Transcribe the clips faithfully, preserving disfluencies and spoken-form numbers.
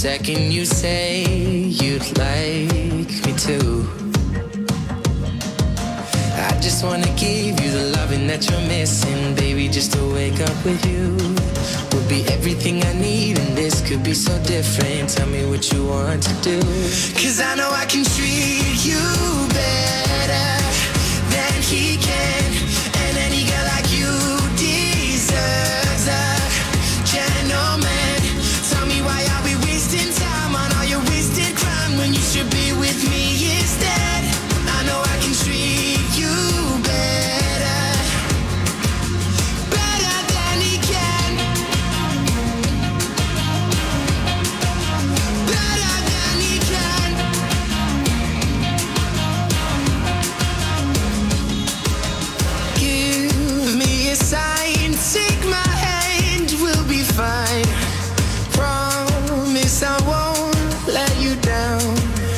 second you say you'd like me to. I just wanna give you the loving that you're missing, baby. Just to wake up with you would be everything I need, and this could be so different. Tell me what you want to do, 'cause I know I can treat you better than he can, and any girl like you deserves a gentleman. Tell me why are we wasting time on all your wasted crime when you should be with me instead. I know I can treat you better, better than he can, better than he can. Give me a sign, take my hand, we'll be fine. Promise I won't let you down.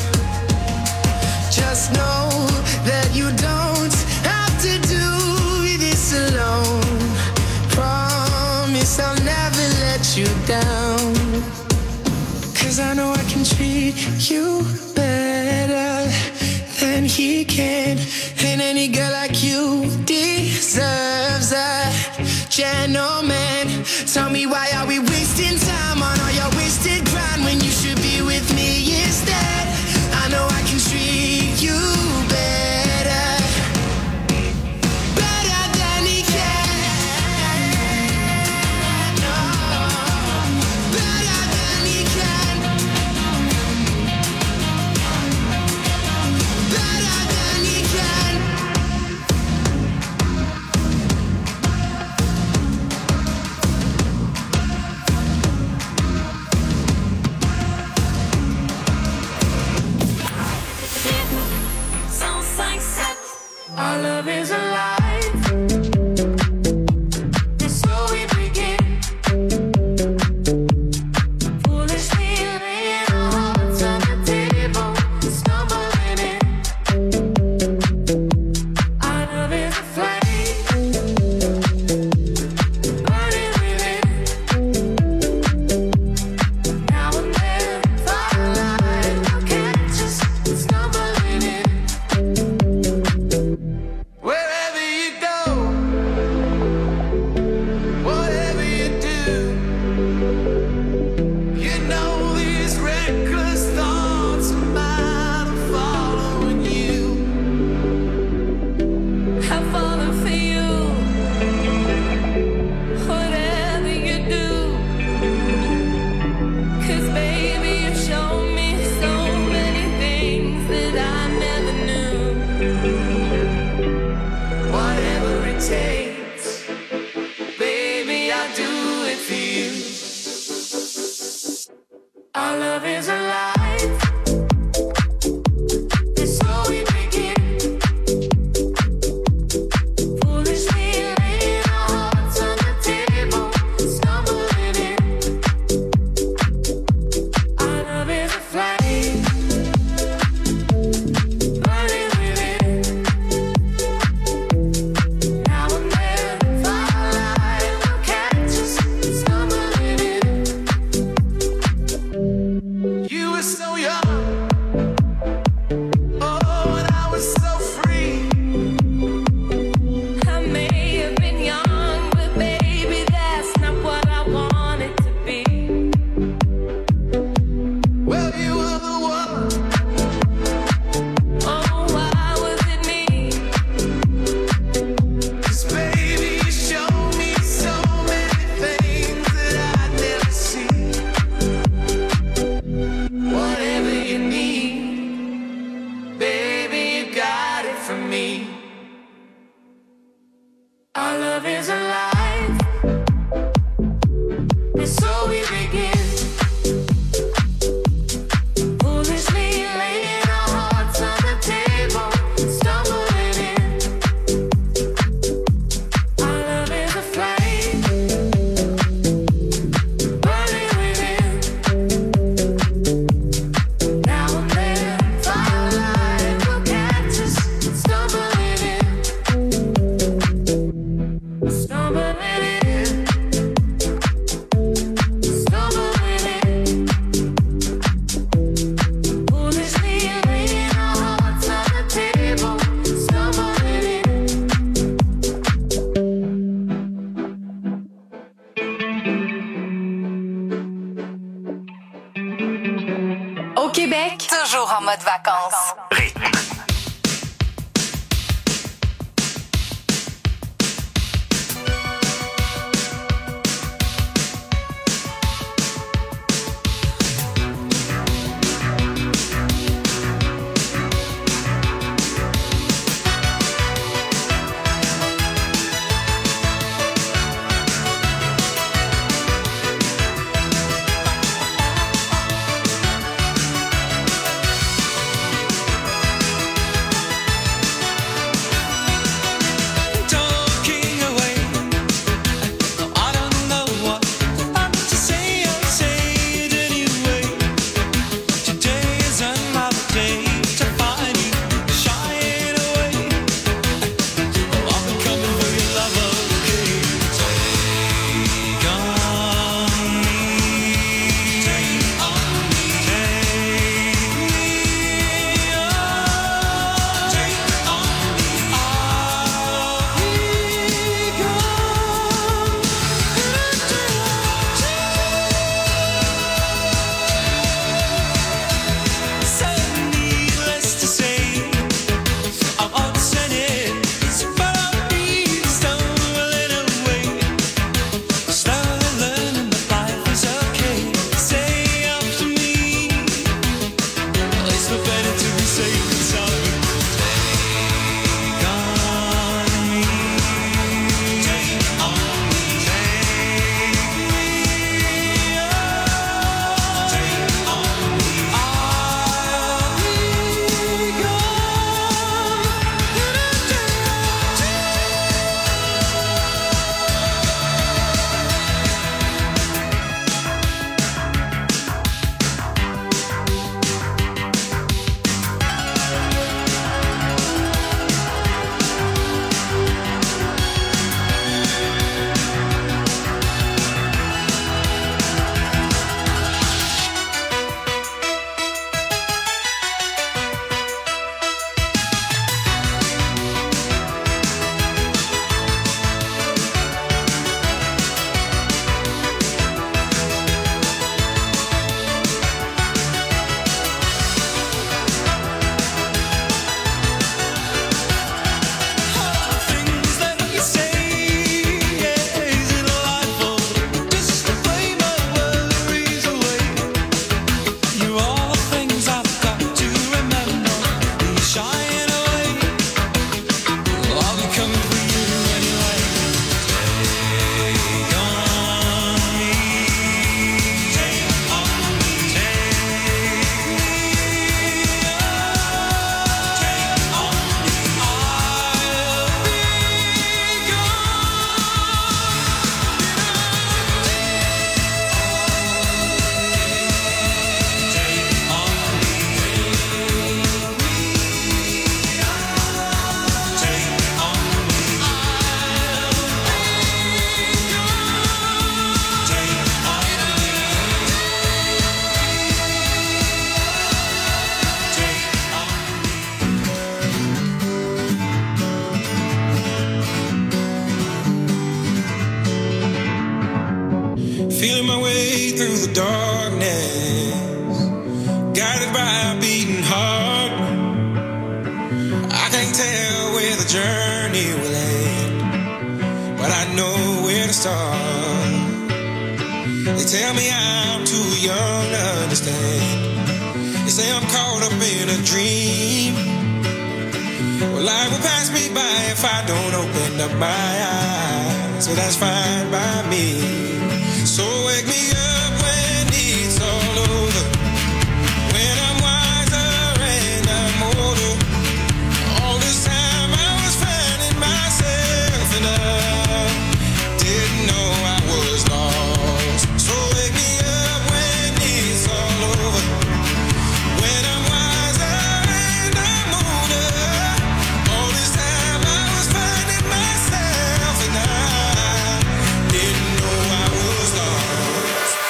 Just know that you don't have to do this alone. Promise I'll never let you down, 'cause I know I can treat you better than he can, and any girl like you deserves a gentleman. Tell me why are we wasting time on all your wasted grind when you should be with me instead. I know I can treat you better, better than he can. No, better than he can, better than he can. Our love is alive. It's so we begin. Foolishly laying our hearts on the table, stumbling in. Our love is a flame, burning within. Now and then, firelight, I'll catch us stumbling in. Wherever toujours en mode vacances. Rythme. Myself and I didn't know I was lost.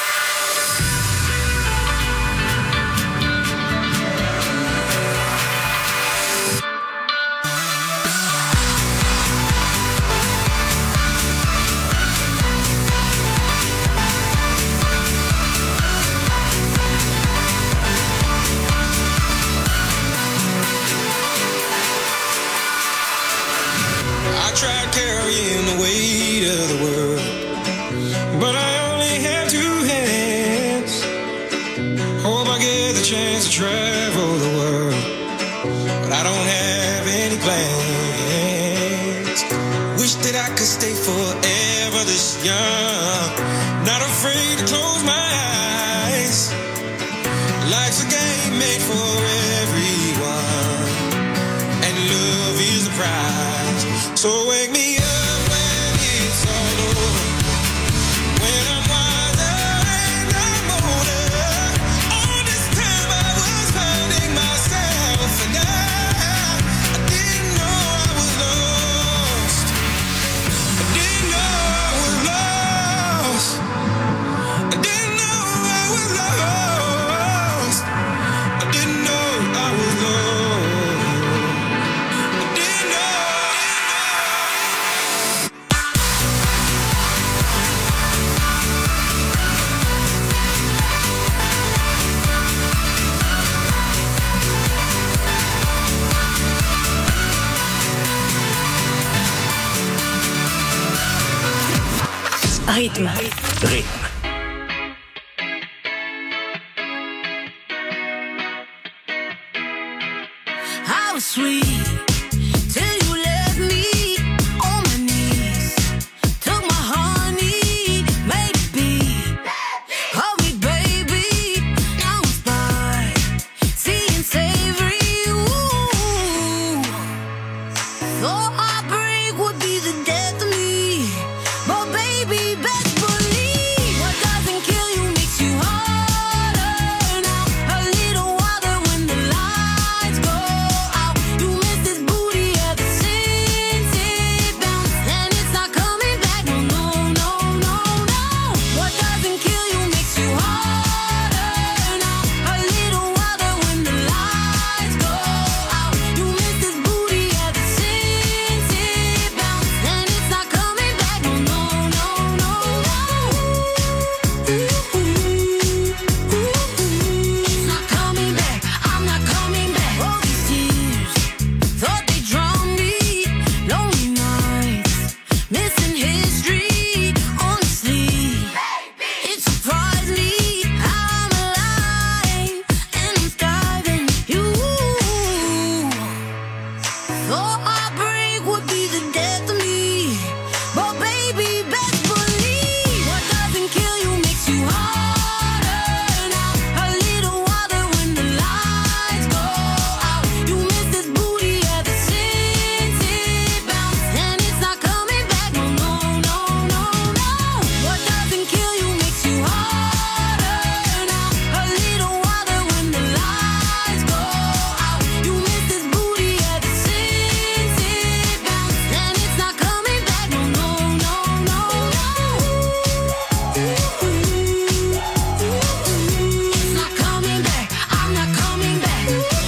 So wake me up when it's all over. When I'm wiser and I'm older. All this time I was finding myself, and I, I didn't know I was lost. I didn't know I was lost. I didn't know I was lost. I didn't know I was lost. Rythme. Rythme. How sweet till you left me on my knees. Took my honey, made it be. Hold me, baby, now it's by seeing savory. Ooh, thought heartbreak would be the death of me, but baby, best believe what doesn't kill you makes you harder. Now a little water when the lights go out. You miss this booty ever since it bounced, and it's not coming back. No, no, no, no, no. What doesn't kill you makes you harder. Now a little water when the lights go out. You miss this booty ever since it bounced, and it's not coming back. No, no, no, no, no. It's not coming back. I'm not coming back. All these tears thought they drowned me. Lonely nights, missing history. Honestly, it surprised me how I'm alive and I'm thriving. You thought heartbreak would be the death of me, but baby, best believe what doesn't kill you makes you harder. Now a little water when the lights go out. You miss this booty ever since it bounced, and it's not coming back. No, no, no, no, no. What doesn't kill you makes you harder. Now a little water when the lights go out. You miss this booty ever since it bounced, and it's not coming back. No, no, no, no, no. It's not coming back. I'm not coming back.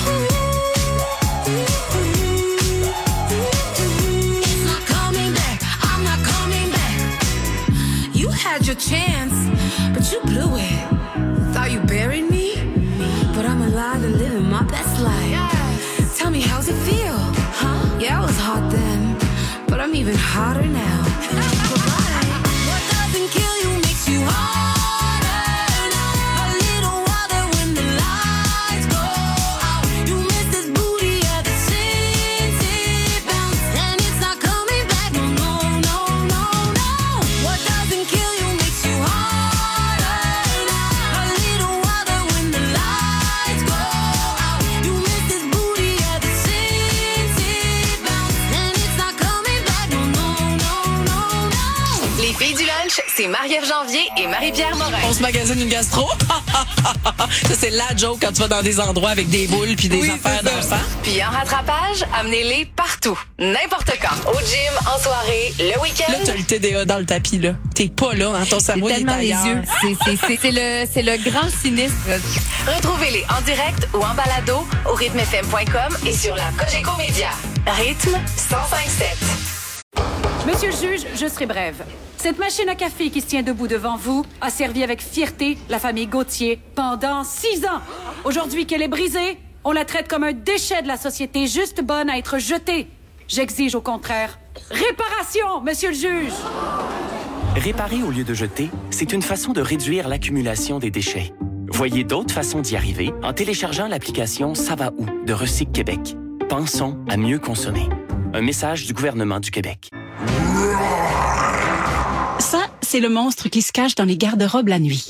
It's not coming back. I'm not coming back. You had your chance, but you blew it. Thought you buried me, but I'm alive and living my best life. Tell me, how's it feel? Huh? Yeah, I was hot then, but I'm even hotter now. Goodbye. What doesn't kill you makes you harder. Now a little water when the lights go out. You miss this booty ever since it bounced, and it's not coming back. No, no, no, no, no. What doesn't kill you makes you harder. Now a little water when the lights go out. You miss this booty ever since it bounced, and it's not coming back. No, no, no, no, no. Les filles du lunch, c'est Marie-Ève Janvier et Marie-Pierre Morin. On se magasine une gastro. Ça, c'est la joke quand tu vas dans des endroits avec des boules puis des Oui, affaires c'est dans le ça. sang. Puis en rattrapage, amenez-les partout, n'importe quand. Au gym, en soirée, le week-end. Là, t'as le T D A dans le tapis, là. T'es pas là, hein, ton cerveau C'est il est tellement les ailleurs. yeux. C'est, c'est, c'est, c'est le, c'est le grand sinistre. Retrouvez-les en direct ou en balado au rythme f m point com et sur la Cogeco Média. Rythme cent cinq sept. Monsieur le juge, je serai brève. Cette machine à café qui se tient debout devant vous a servi avec fierté la famille Gauthier pendant six ans. Aujourd'hui qu'elle est brisée, on la traite comme un déchet de la société, juste bonne à être jetée. J'exige au contraire réparation, monsieur le juge. Réparer au lieu de jeter, c'est une façon de réduire l'accumulation des déchets. Voyez d'autres façons d'y arriver en téléchargeant l'application Ça va où de Recyc Québec. Pensons à mieux consommer. Un message du gouvernement du Québec. Ça, c'est le monstre qui se cache dans les garde-robes la nuit.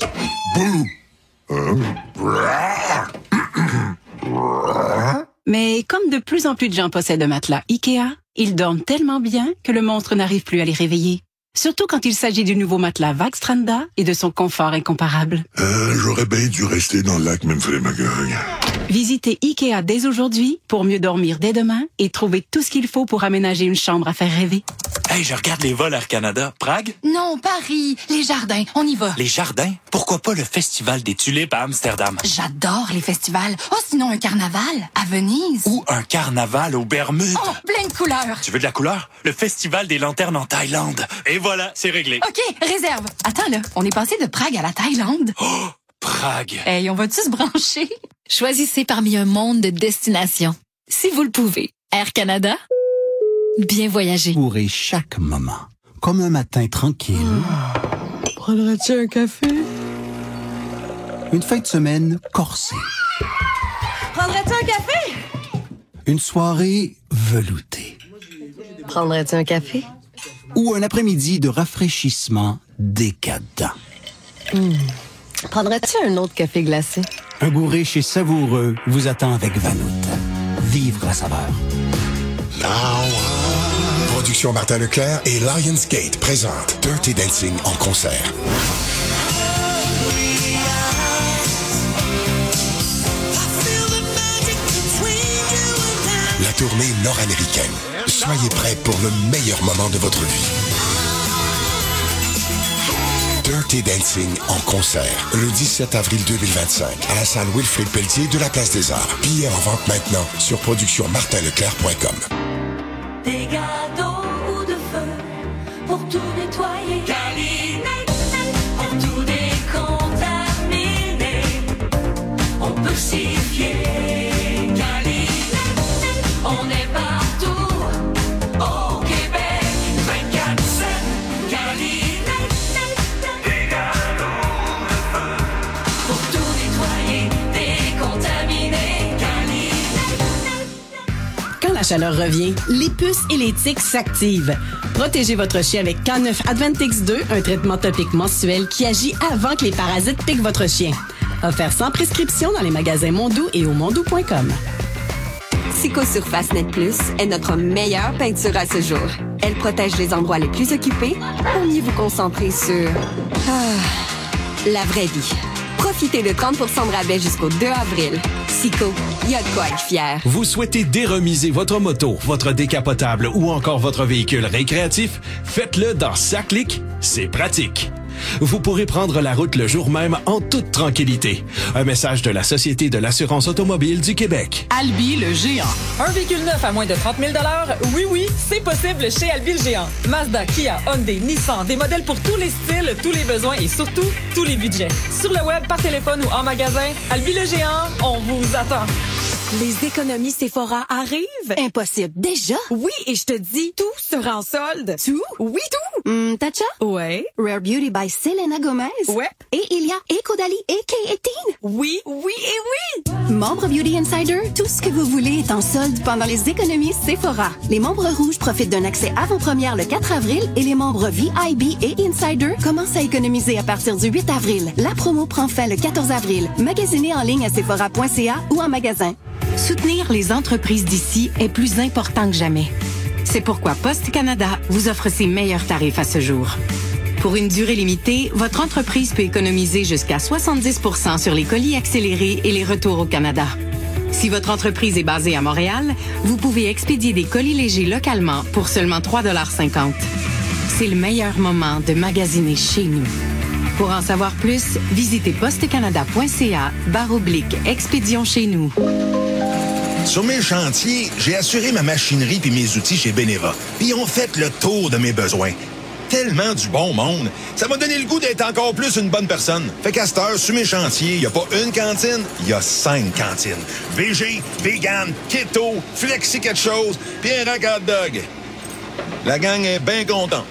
Mais comme de plus en plus de gens possèdent un matelas Ikea, Ils dorment tellement bien que le monstre n'arrive plus à les réveiller. Surtout quand il s'agit du nouveau matelas Vaxstranda et de son confort incomparable. Euh, j'aurais bien dû rester dans le lac Memphremagog. Visitez Ikea dès aujourd'hui pour mieux dormir dès demain et trouver tout ce qu'il faut pour aménager une chambre à faire rêver. Hey, je regarde les vols Air Canada. Prague? Non, Paris. Les Jardins. On y va. Les Jardins? Pourquoi pas le Festival des Tulipes à Amsterdam? J'adore les festivals. Oh, sinon un carnaval à Venise. Ou un carnaval aux Bermudes. Oh, plein de couleurs. Tu veux de la couleur? Le Festival des Lanternes en Thaïlande. Et voilà, c'est réglé. OK, réserve. Attends, là. On est passé de Prague à la Thaïlande. Oh, Prague. Hey, on va-tu se brancher? Choisissez parmi un monde de destinations. Si vous le pouvez. Air Canada. Bien voyager. Pourrez chaque moment. Comme un matin tranquille. Mmh. Prendrais-tu un café? Une fin de semaine corsée. Prendrais-tu un café? Une soirée veloutée. Prendrais-tu un café? Ou un après-midi de rafraîchissement décadent. Mmh. Prendrais-tu un autre café glacé? Un gouré chez Savoureux vous attend avec Vanout. Vivre la saveur. Production Martin Leclerc et Lionsgate présente Dirty Dancing en concert. La tournée nord-américaine. Soyez prêts pour le meilleur moment de votre vie. Dirty Dancing en concert, le dix-sept avril deux mille vingt-cinq, à la salle Wilfrid Pelletier de la Place des Arts. Billets en vente maintenant sur production martin leclerc point com. Des gâteaux ou de feu pour tout nettoyer. Calinette, pour tout décontaminer. On peut s'y fier. Calinette, on est partout au Québec. vingt-quatre sept. Calinette, des gâteaux de feu pour tout nettoyer, décontaminer. Quand la chaleur revient, les puces et les tiques s'activent. Protégez votre chien avec K neuf Advantix deux, un traitement topique mensuel qui agit avant que les parasites piquent votre chien. Offert sans prescription dans les magasins Mondou et au mondou point com. Psychosurface Net Plus est notre meilleure peinture à ce jour. Elle protège les endroits les plus occupés pour mieux vous concentrer sur ah, la vraie vie. Profitez de trente pour cent de rabais jusqu'au deux avril. Psycho, il y a de quoi être fier. Vous souhaitez déremiser votre moto, votre décapotable ou encore votre véhicule récréatif? Faites-le dans Saclic, c'est pratique. Vous pourrez prendre la route le jour même en toute tranquillité. Un message de la Société de l'assurance automobile du Québec. Albi le géant. Un véhicule neuf à moins de trente mille dollars? Oui, oui, c'est possible chez Albi le géant. Mazda, Kia, Hyundai, Nissan, des modèles pour tous les styles, tous les besoins et surtout, tous les budgets. Sur le web, par téléphone ou en magasin, Albi le géant, on vous attend. Les économies Sephora arrivent. Impossible. Déjà? Oui, et je te dis, tout sera en solde. Tout? Oui, tout. Hum, Tatcha? Ouais. Rare Beauty by Selena Gomez? Ouais. Et il y a Ecodali et K eighteen? Oui, oui et oui. Membre Beauty Insider, tout ce que vous voulez est en solde pendant les économies Sephora. Les membres rouges profitent d'un accès avant-première le quatre avril et les membres V I B et Insider commencent à économiser à partir du huit avril. La promo prend fin le quatorze avril. Magasinez en ligne à sephora point c a ou en magasin. Soutenir les entreprises d'ici est plus important que jamais. C'est pourquoi Poste Canada vous offre ses meilleurs tarifs à ce jour. Pour une durée limitée, votre entreprise peut économiser jusqu'à soixante-dix pour cent sur les colis accélérés et les retours au Canada. Si votre entreprise est basée à Montréal, vous pouvez expédier des colis légers localement pour seulement trois dollars cinquante. C'est le meilleur moment de magasiner chez nous. Pour en savoir plus, visitez postecanada point c a barre oblique expédition chez nous. Sur mes chantiers, j'ai assuré ma machinerie puis mes outils chez Beneva. Puis ils ont fait le tour de mes besoins. Tellement du bon monde. Ça m'a donné le goût d'être encore plus une bonne personne. Fait qu'à cette heure, sur mes chantiers, il n'y a pas une cantine, il y a cinq cantines. V G, vegan, keto, flexi quelque chose, puis un rack hot dog. La gang est bien contente.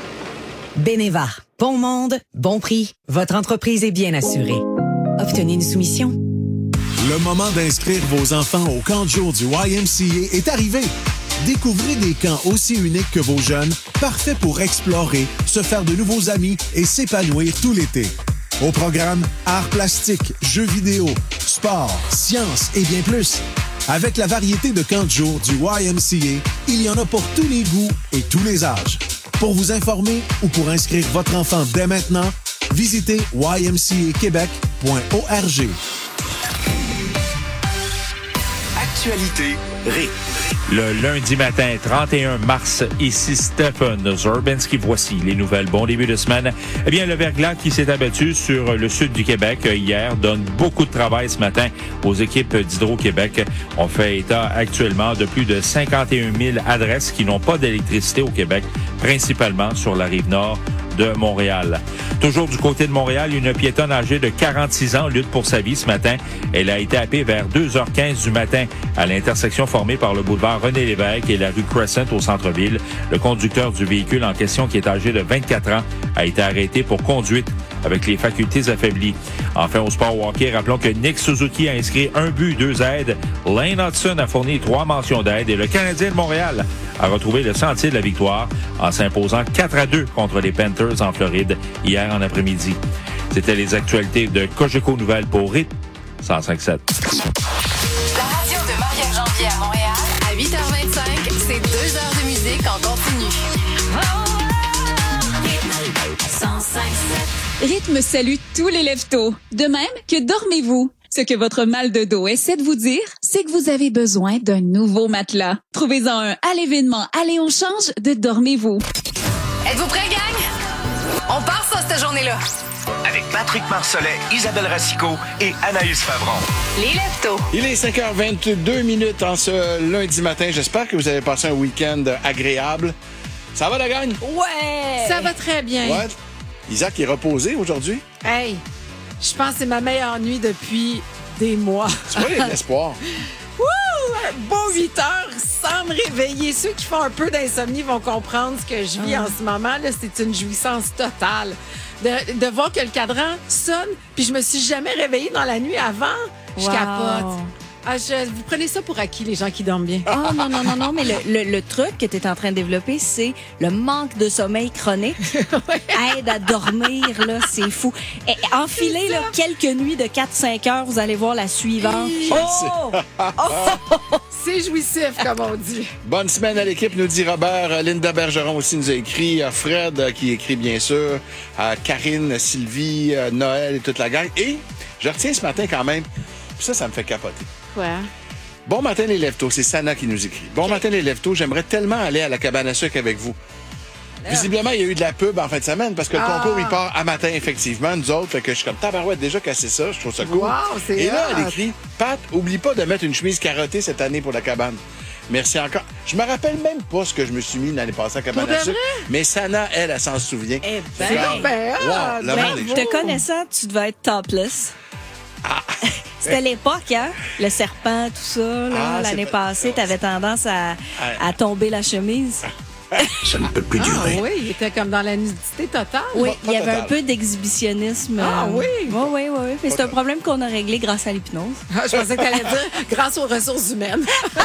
Beneva. Bon monde, bon prix. Votre entreprise est bien assurée. Obtenez une soumission. Le moment d'inscrire vos enfants au camp de jour du Y M C A est arrivé. Découvrez des camps aussi uniques que vos jeunes, parfaits pour explorer, se faire de nouveaux amis et s'épanouir tout l'été. Au programme, arts plastiques, jeux vidéo, sport, sciences et bien plus. Avec la variété de camps de jour du Y M C A, Il y en a pour tous les goûts et tous les âges. Pour vous informer ou pour inscrire votre enfant dès maintenant, visitez y m c a québec point org. Actualité rythme. Le lundi matin, trente et un mars, ici Stephen Zurbanski. Voici les nouvelles. Bon début de semaine. Eh bien, le verglas qui s'est abattu sur le sud du Québec hier donne beaucoup de travail ce matin aux équipes d'Hydro-Québec. On fait état actuellement de plus de cinquante et un mille adresses qui n'ont pas d'électricité au Québec, principalement sur la rive nord de Montréal. Toujours du côté de Montréal, une piétonne âgée de quarante-six ans lutte pour sa vie ce matin. Elle a été happée vers deux heures quinze du matin à l'intersection formée par le boulevard René-Lévesque et la rue Crescent au centre-ville. Le conducteur du véhicule en question, qui est âgé de vingt-quatre ans, a été arrêté pour conduite avec les facultés affaiblies. Enfin, au sport hockey, rappelons que Nick Suzuki a inscrit un but, deux aides. Lane Hudson a fourni trois mentions d'aide et le Canadien de Montréal a retrouvé le sentier de la victoire en s'imposant quatre à deux contre les Panthers en Floride hier en après-midi. C'était les actualités de Cogeco Nouvelles pour R I T cent cinq sept. La radio de Marie-Ève Janvier à Montréal, à huit heures vingt-cinq, c'est deux heures de musique en continu. cent cinq sept. Rythme salue tous les lève-tôt. De même que dormez-vous. Ce que votre mal de dos essaie de vous dire, c'est que vous avez besoin d'un nouveau matelas. Trouvez-en un à l'événement Allez on change de Dormez-vous. Êtes-vous prêts, gang? On part ça, cette journée-là. Avec Patrick Marcellet, Isabelle Racicot et Anaïs Favron. Les lève-tôt. Il est cinq heures vingt-deux minutes en ce lundi matin. J'espère que vous avez passé un week-end agréable. Ça va, la gang? Ouais! Ça va très bien. Ouais. Isaac est reposé aujourd'hui? Hey, je pense que c'est ma meilleure nuit depuis des mois. Tu vois, il y a de l'espoir. Wouh! Un beau huit heures sans me réveiller. Ceux qui font un peu d'insomnie vont comprendre ce que je vis ah. en ce moment. Là, c'est une jouissance totale. De, de voir que le cadran sonne, puis je me suis jamais réveillée dans la nuit avant. Je wow. capote. Ah, je, vous prenez ça pour acquis, les gens qui dorment bien. Oh non, non, non, non, mais le, le, le truc que tu es en train de développer, c'est le manque de sommeil chronique. Aide à dormir, là, c'est fou. Et, enfilez là, quelques nuits de quatre cinq heures, vous allez voir la suivante. Oh! oh! C'est jouissif, comme on dit. Bonne semaine à l'équipe, nous dit Robert. Linda Bergeron aussi nous a écrit. Fred qui écrit, bien sûr. Karine, Sylvie, Noël et toute la gang. Et je retiens ce matin quand même, ça, ça me fait capoter. Quoi? Bon matin, les lève-tôt. C'est Sana qui nous écrit. Bon okay. matin, les lève-tôt. J'aimerais tellement aller à la cabane à sucre avec vous. Là. Visiblement, il y a eu de la pub en fin de semaine parce que le ah. concours, il part à matin, effectivement. Nous autres, fait que je suis comme tabarouette, déjà cassé ça. Je trouve ça cool. Wow, c'est Et là, hot. elle écrit Pat, oublie pas de mettre une chemise carottée cette année pour la cabane. Merci encore. Je me rappelle même pas ce que je me suis mis l'année passée à cabane à sucre. Mais Sana, elle, elle s'en souvient. Eh ben, ben, ben, wow, ben, ben te connaissant, tu devais être topless. Ah. C'était l'époque, hein? Le serpent, tout ça. Là, ah, l'année passée, tu avais tendance à, à tomber la chemise. Ça ne peut plus durer. Ah oui, il était comme dans la nudité totale. Oui, pas, il y avait total. un peu d'exhibitionnisme. Ah oui? Oui, oui, oui. Mais c'est un problème qu'on a réglé grâce à l'hypnose. Ah, je pensais que tu allais dire grâce aux ressources humaines.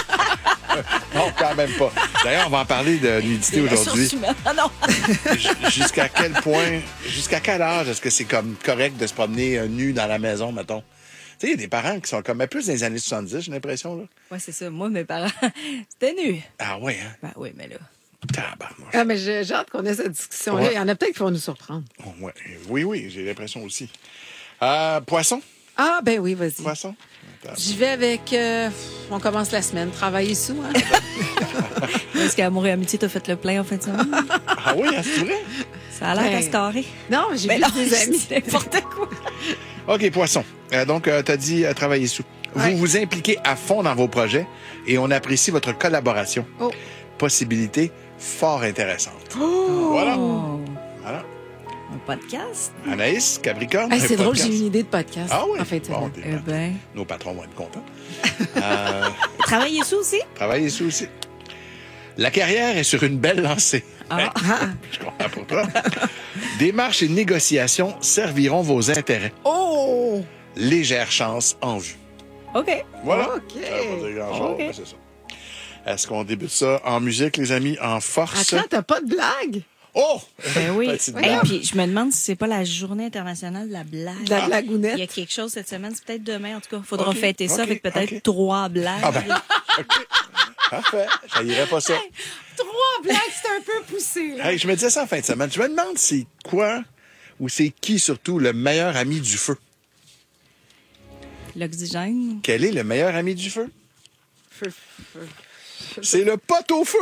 Non, quand même pas. D'ailleurs, on va en parler de nudité aujourd'hui. Ah non! Jusqu'à quel point, jusqu'à quel âge est-ce que c'est comme correct de se promener euh, nu dans la maison, mettons? Tu sais, il y a des parents qui sont comme, mais plus dans les années soixante-dix, j'ai l'impression, là. Oui, c'est ça. Moi, mes parents, c'était nu. Ah oui, hein? Ben oui, mais là... Tabarnouche. Ah, mais j'ai, j'ai hâte qu'on ait cette discussion-là. Ouais. Il y en a peut-être qui vont nous surprendre. Oh, ouais. Oui, oui, j'ai l'impression aussi. Euh, poisson? Ah, ben oui, vas-y. Poisson? J'y vais avec... Euh, on commence la semaine. Travailler sous, hein? Est-ce qu'Amour et Amitié t'a fait le plein en fin de semaine? Ah oui, hein, c'est vrai? Ça a l'air ben, cascaré. Non, j'ai ben vu non, des amis. N'importe quoi. OK, poisson. Euh, donc, euh, t'as dit euh, travailler sous. Ouais. Vous vous impliquez à fond dans vos projets et on apprécie votre collaboration. Oh. Possibilité fort intéressante. Oh. Voilà. Voilà. Un podcast. Anaïs, Capricorne. Hey, c'est drôle, podcast. j'ai une idée de podcast. Ah oui? En fait, bon, eh ben. Nos patrons vont être contents. euh... Travailler sous aussi? Travailler sous aussi. La carrière est sur une belle lancée. Ah. Je comprends pour toi. Démarches et négociations serviront vos intérêts. Oh! Légère chance en vue. OK. Voilà. OK. Ça va pas dire grand-chose, okay. mais c'est ça. Est-ce qu'on débute ça en musique, les amis, en force? Attends, t'as pas de blague? Oh! Ben oui. Et puis, je me demande si c'est pas la journée internationale de la blague. De la blagounette. Il y a quelque chose cette semaine, c'est peut-être demain, en tout cas. Il faudra okay. fêter ça okay. avec peut-être okay. trois blagues. Ah ben, okay. Parfait. Ça irait pas ça. Hey, trois blagues, c'est un peu poussé. Là. Hey, je me disais ça en fin de semaine. Je me demande c'est quoi ou c'est qui surtout le meilleur ami du feu? L'oxygène. Quel est le meilleur ami du feu? Feu, feu. C'est le pot au feu.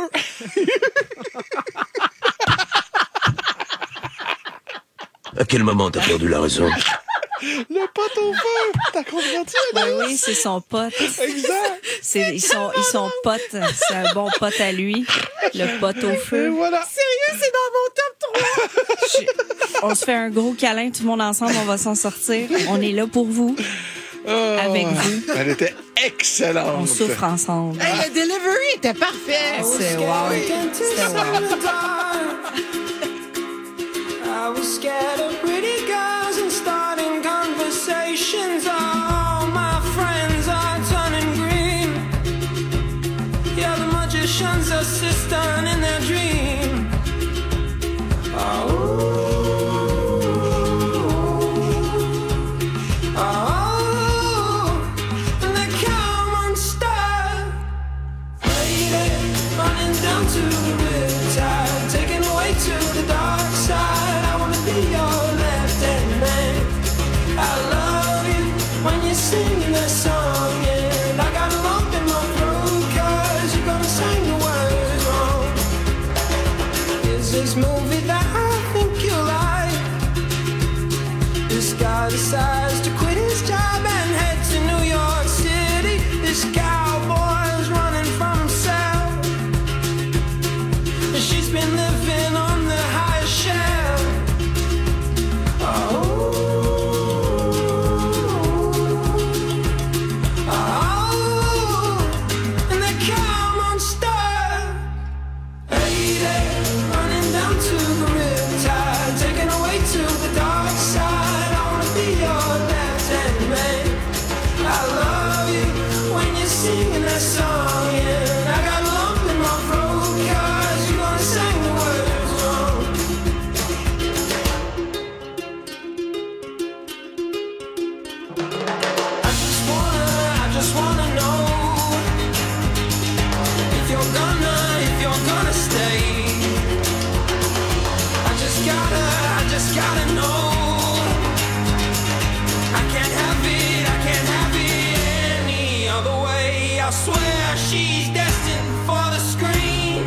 À quel moment t'as perdu la raison? Le pot au feu! T'as compris? Ben oui, c'est son pote. Exact. C'est, ils, sont, ils sont potes. C'est un bon pote à lui. Le pot au feu. Et voilà. Sérieux, c'est dans mon top trois. Je- on se fait un gros câlin, tout le monde ensemble, on va s'en sortir. On est là pour vous. Oh, Avec vous. Elle était excellente. On souffre ensemble. Hey, le delivery était parfait. C'est wow. C'était wow. I was scared of pretty girls and starting conversations. All my friends are turning green. Yeah, the magician's assistant in their dream. Oh, oh, and they come unstuck. Lady, running down to the riptide, taken away to the dark side. Be your left-hand man. I love you when you're singing that song, and I got a lump in my throat 'cause you're gonna sing the words wrong. Is this movie that I think you like? This guy decides to quit his job and head to New York City. This cowboy's running from himself, and she's been living on the highest shelf. Singing that song, and I got a lump in my throat 'cause you're gonna sing the words wrong. I just wanna, I just wanna know if you're gonna, if you're gonna stay. I just gotta, I just gotta know. I can't have it, I can't have it any other way. I swear she's destined for the screen.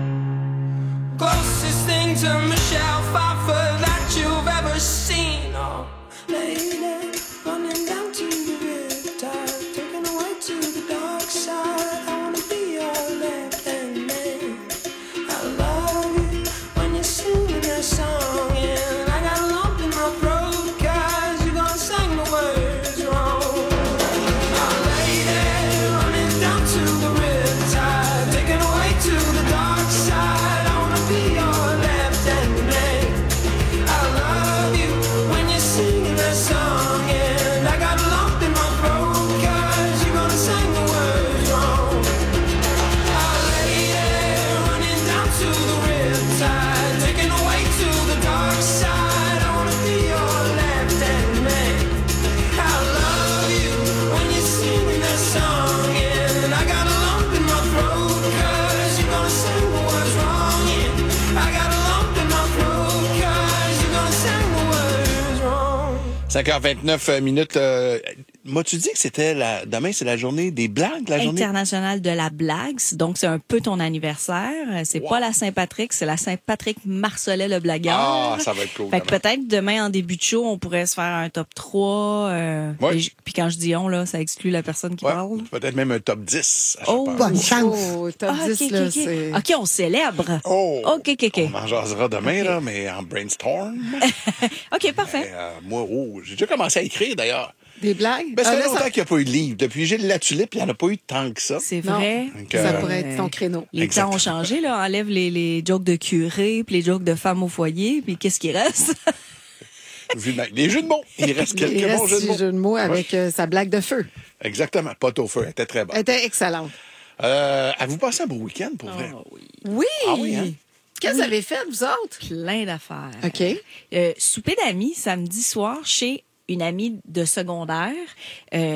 Closest thing to Michelle Pfeiffer that you've ever seen. Oh, lady, running down to the riptide, taken away to the dark side. I wanna be your left-hand man. I love you when you're singing that song, and I got a lump in my throat 'cause you're gonna sing the words wrong. Oh, lady, running down to the riptide, taken away to the dark side. I wanna be your left-hand man. I love you when you're singing that song, and I got a lump in my throat 'cause you're gonna sing the words wrong. Oh, lady, running down to the riptide, taken away to the dark side. I wanna be your left-hand man. I love you when you're singing that song, and I got a lump in my throat 'cause you're gonna sing the words wrong. Yeah, I got a lump in my throat 'cause you're gonna sing the words wrong. cinq heures vingt-neuf minutes. Euh, M'as-tu dit que c'était la... demain, c'est la journée des blagues? La journée Internationale de la blague. Donc, c'est un peu ton anniversaire. C'est wow. pas la Saint-Patrick, c'est la Saint-Patrick Marcelet le blagueur. Ah, ça va être cool. Fait que peut-être demain, en début de show, on pourrait se faire un top trois. Euh, ouais. et, puis quand je dis on, là, ça exclut la personne qui ouais. parle. Peut-être même un top dix. Oh, bonne chance. Oh, top ah, dix, okay, là, okay, c'est... OK, on célèbre. Oh! OK, OK, OK. On en jasera demain, okay. là, mais en brainstorm. OK, parfait. Mais, euh, moi, oh, j'ai déjà commencé à écrire, d'ailleurs. Des blagues? Ben, ça fait ah, longtemps ça... qu'il n'y a pas eu de livre. Depuis Gilles la Tulipe, il n'y en a pas eu tant que ça. C'est vrai. Donc, ça euh, pourrait être ton créneau. Les Exactement. temps ont changé, là. Enlève les, les jokes de curé, puis les jokes de femmes au foyer, puis qu'est-ce qui reste? Les jeux de mots. Il reste quelques il reste bons jeux de mots. jeux de mots avec ouais. euh, sa blague de feu. Exactement. Pot au feu. Elle était très bonne. Elle était excellente. Euh, avez-vous passé un beau week-end, pour oh, vrai? Oui. Oui! Ah oui, hein? Qu'est-ce que vous avez fait, vous autres? Plein d'affaires. OK. Euh, souper d'amis, samedi soir, chez une amie de secondaire. Euh,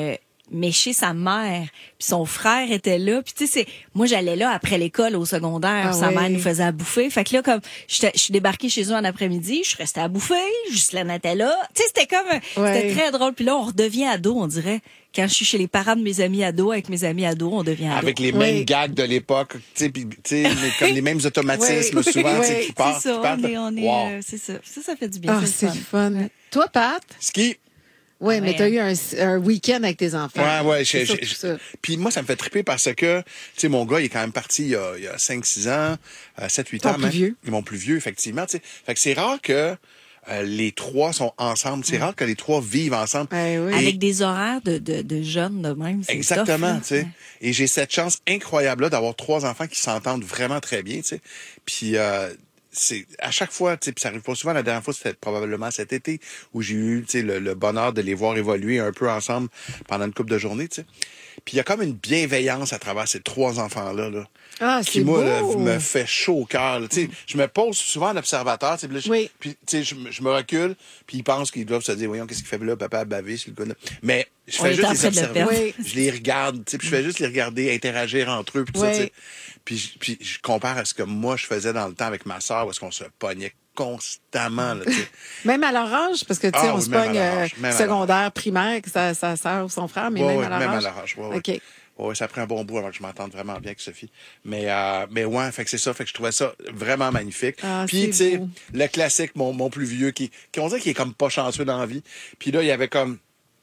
mais chez sa mère. Puis son frère était là. Puis tu sais, c'est moi j'allais là après l'école au secondaire. Ah sa oui. mère nous faisait à bouffer. Fait que là, comme je suis débarquée chez eux en après-midi, je suis restée à bouffer. Ghislaine était là. Tu sais, c'était comme, Ouais. c'était très drôle. Puis là, on redevient ado, on dirait. Quand je suis chez les parents de mes amis ados, avec mes amis ados, on devient ado. Avec les Oui. mêmes gags de l'époque, tu sais, puis, tu sais, mais comme les mêmes automatismes Oui. souvent, tu sais, Oui. qui partent. C'est ça, qui partent. on est, on est, Wow. euh, c'est ça. Ça, ça fait du bien. Ah, c'est le fun. Toi, Pat? Ski. Oui, mais Ouais. tu as eu un, un week-end avec tes enfants. Ouais, ouais. C'est j'ai- ça, j'ai- tout ça. Puis moi, ça me fait triper parce que, tu sais, mon gars, il est quand même parti il y a, il y a cinq six ans, euh, sept huit Ton ans. plus même. vieux. Ils m'ont plus vieux, effectivement. Tu sais. Fait que c'est rare que euh, les trois sont ensemble. C'est rare que les trois vivent ensemble. Et- Avec des horaires de, de, de jeunes de même, c'est Exactement, tough, tu sais. Et j'ai cette chance incroyable là d'avoir trois enfants qui s'entendent vraiment très bien, tu sais. Puis euh, c'est à chaque fois, tu sais, puis ça arrive pas souvent. La dernière fois, c'était probablement cet été où j'ai eu, tu sais, le, le bonheur de les voir évoluer un peu ensemble pendant une couple de journées, tu sais. Puis il y a comme une bienveillance à travers ces trois enfants-là, là. Ah, Qui, c'est moi, là, beau. me fait chaud au cœur. là. Tu sais, je me pose souvent en observateur. tu sais, puis là, je- Oui. Puis, tu sais, je, me- je me recule, puis ils pensent qu'ils doivent se dire, voyons, qu'est-ce qu'il fait là, papa a bavé sur le gars. là. Mais je On fais est juste en les train de le observer. perdre. Oui. Je les regarde, tu sais, puis je fais juste les regarder, interagir entre eux, puis tout Oui. ça, tu sais. Puis, je- puis je compare à ce que moi, je faisais dans le temps avec ma sœur, où est-ce qu'on se pognait constamment, là, tu sais. Même à leur âge, parce que, tu sais, Ah on oui, se même à pogne leur euh, âge, même à secondaire, primaire, que sa, sa sœur ou son frère, mais Ouais, même ouais, à leur même âge. à leur âge, ouais, ouais. OK. Ouais, ça prend un bon bout avant que je m'entende vraiment bien avec Sophie. Mais, euh, mais ouais, fait que c'est ça. Fait que je trouvais ça vraiment magnifique. Ah, Puis, c'est tu sais, beau. le classique, mon, mon plus vieux, qui, qui on dirait qu'il est comme pas chanceux dans la vie. Puis là, il y avait comme,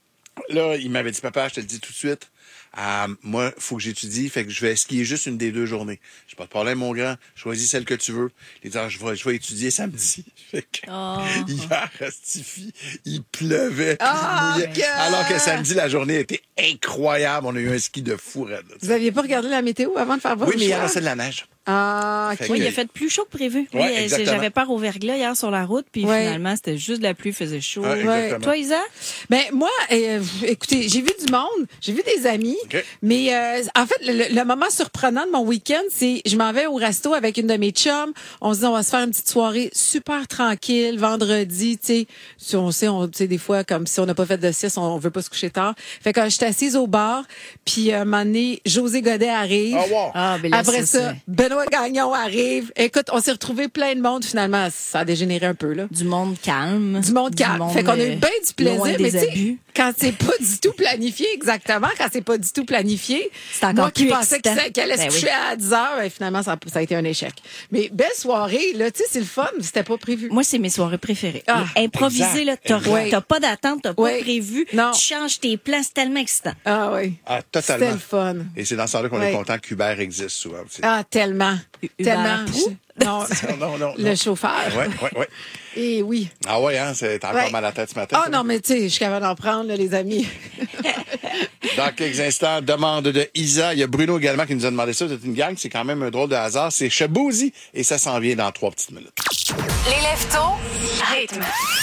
là, il m'avait dit, papa, je te le dis tout de suite, euh, moi, faut que j'étudie, fait que je vais skier juste une des deux journées. J'ai pas de problème, mon grand. Choisis celle que tu veux. Il dit, ah, je vais, je vais étudier samedi. Fait que, Oh. hier, Stifi, il pleuvait, puis Ah, il mouillait. que- Alors que samedi, la journée était incroyable. On a eu un ski de fou raide, là, tu sais. Vous aviez pas regardé la météo avant de faire votre Oui, mais il choix? restait de la neige. Ah, OK. Fait Oui, que- il a fait plus chaud que prévu. Oui, Ouais, euh, exactement. j'avais peur au verglas hier sur la route, puis Ouais. finalement, c'était juste de la pluie, faisait chaud. Ouais, exactement. Toi, Isa? Ben moi, euh, écoutez, j'ai vu du monde, j'ai vu des amis, OK. mais euh, en fait, le, le moment surprenant de mon week-end, c'est je m'en vais au resto avec une de mes chums. On se dit, on va se faire une petite soirée super tranquille, vendredi, tu sais. Si on sait, on, tu sais, des fois, comme si on n'a pas fait de sieste, on, on veut pas se coucher tard. Fait que j'étais assise au bar, puis euh, un moment donné, José Godet arrive. Ah, wow. Ah, ben là, Après ça, ça, c'est- Benoît Gagnon arrive. Écoute, on s'est retrouvé plein de monde, finalement. Ça a dégénéré un peu, là. Du monde calme. Du monde calme. Fait qu'on a eu euh, bien du plaisir, loin mais des tu sais, abus. quand c'est pas du tout planifié, exactement, quand c'est pas du tout planifié, C'est encore moi qui plus pensais que excitant. ça- qu'elle allait Ben se coucher à dix heures, ben, finalement, ça, a- ça a été un échec. Mais belle soirée, là, tu sais, c'est le fun, c'était pas prévu. Moi, c'est mes soirées préférées. Ah, Improviser, là, t'as exact. rien. T'as pas d'attente, t'as pas Oui. prévu. Non. Tu changes tes plans, c'est tellement excitant. Ah oui. Ah, totalement. C'était le fun. Et c'est dans ce temps-là qu'on Ouais. est content qu'Hubert existe souvent aussi. Ah, tellement. Hubert Tellement. Proulx? Non, Non, non, non. le non. chauffeur. Ouais, ouais, ouais. Et oui. Ah ouais, hein, c'est t'as encore Ouais. mal à la tête ce matin. Ah ça? non, mais tu sais, je suis capable d'en prendre, là, les amis. Dans quelques instants, demande de Isa. Il y a Bruno également qui nous a demandé ça. C'est une gang, c'est quand même un drôle de hasard. C'est Chabouzi et ça s'en vient dans trois petites minutes. Les lève-tôt, rythme.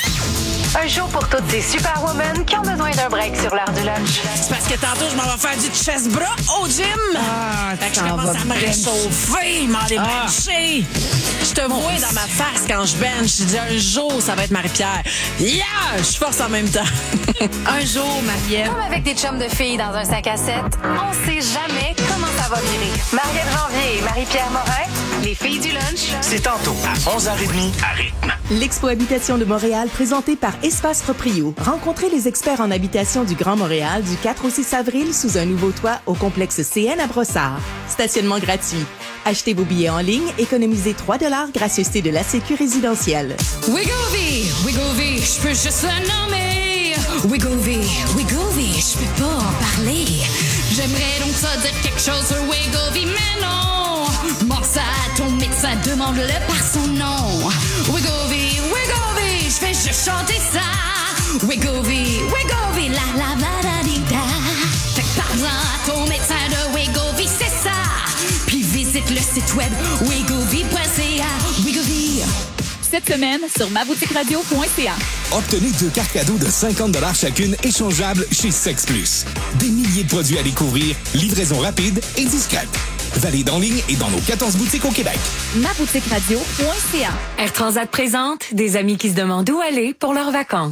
Un show pour toutes ces superwomen qui ont besoin d'un break sur l'heure du lunch. C'est parce que tantôt, je m'en vais faire du chest-bras au gym. Ah, fait que je t'en commence vas à me bencher. réchauffer, m'en Ah. débencher. Je te vois dans ma face quand je bench. Je dis un jour, ça va être Marie-Pierre. Yeah! Je force en même temps. Un jour, Marie-Ève. Comme avec des chums de filles dans un sac à sept, on sait jamais comment ça va virer. Mariette Janvier et Marie-Pierre Morin, les filles du lunch. C'est tantôt à onze heures trente à Rythme. L'Expo Habitation de Montréal, présentée par Espace Proprio. Rencontrez les experts en habitation du Grand Montréal du quatre au six avril sous un nouveau toit au complexe C N à Brossard. Stationnement gratuit. Achetez vos billets en ligne, économisez trois dollars gracieuseté de la Sécu résidentielle. Wigovie, Wigovie, je peux juste la nommer. Wigovie, Wigovie, je peux pas en parler. J'aimerais donc ça dire quelque chose sur Wigovie, mais non. Pense à ton médecin, demande-le par son nom. Wigovie, Wigovie, je vais juste chanter ça. Wigovie, Wigovie, la la la la di da. Fait que parle-en à ton médecin de Wigovie, c'est ça. Puis visite le site web wigovie point c a. Wigovie. Cette semaine, sur ma boutique radio point c a. Obtenez deux cartes cadeaux de cinquante dollars chacune échangeables chez Sex Plus. Des milliers de produits à découvrir, livraison rapide et discrète. Valide en ligne et dans nos quatorze boutiques au Québec. ma boutique radio point c a. Air Transat présente des amis qui se demandent où aller pour leurs vacances.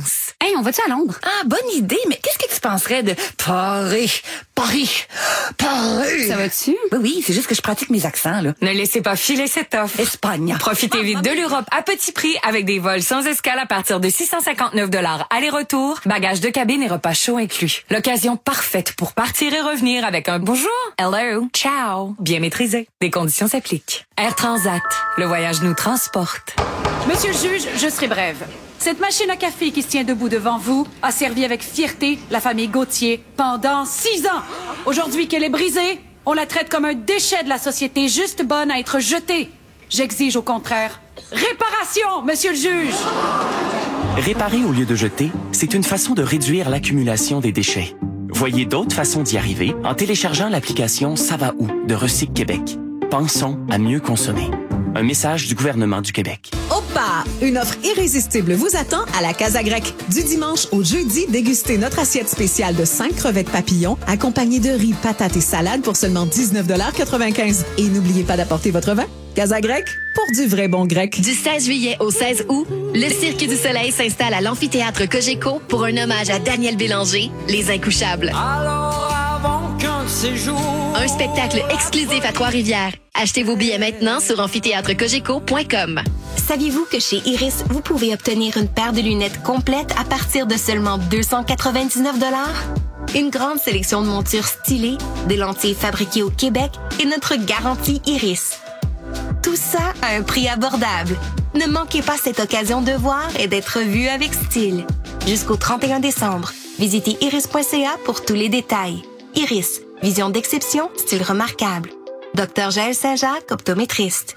Hey, on va-tu à Londres? Ah, bonne idée, mais qu'est-ce que tu penserais de Paris? Paris! Paris! Ça va-tu? Oui, oui, c'est juste que je pratique mes accents, là. Ne laissez pas filer cette offre. Espagne. Profitez vite de l'Europe à petit prix avec des vols sans escale à partir de six cent cinquante-neuf dollars aller-retour, bagages de cabine et repas chauds inclus. L'occasion parfaite pour partir et revenir avec un bonjour, hello, ciao, bien maîtrisé. Des conditions s'appliquent. Air Transat, le voyage nous transporte. Monsieur le juge, je serai brève. Cette machine à café qui se tient debout devant vous a servi avec fierté la famille Gauthier pendant six ans. Aujourd'hui qu'elle est brisée, on la traite comme un déchet de la société, juste bonne à être jetée. J'exige au contraire réparation, monsieur le juge. Réparer au lieu de jeter, c'est une façon de réduire l'accumulation des déchets. Voyez d'autres façons d'y arriver en téléchargeant l'application Ça va où de Recyc Québec. Pensons à mieux consommer. Un message du gouvernement du Québec. Opa! Une offre irrésistible vous attend à la Casa Grecque. Du dimanche au jeudi, dégustez notre assiette spéciale de cinq crevettes papillons accompagnées de riz, patates et salades pour seulement dix-neuf quatre-vingt-quinze. Et n'oubliez pas d'apporter votre vin. Casa Grecque, pour du vrai bon grec. Du seize juillet au seize août, le Cirque du Soleil s'installe à l'amphithéâtre Cogeco pour un hommage à Daniel Bélanger, Les Incouchables. Alors avant qu'un de ces jours... Un spectacle exclusif à Trois-Rivières. Achetez vos billets maintenant sur amphithéâtre cogeco point com. Saviez-vous que chez Iris, vous pouvez obtenir une paire de lunettes complète à partir de seulement deux cent quatre-vingt-dix-neuf dollars? Une grande sélection de montures stylées, des lentilles fabriquées au Québec et notre garantie Iris. Tout ça à un prix abordable. Ne manquez pas cette occasion de voir et d'être vu avec style. Jusqu'au trente et un décembre, visitez iris point c a pour tous les détails. Iris, vision d'exception, style remarquable. Docteur Jaël Saint-Jacques, optométriste.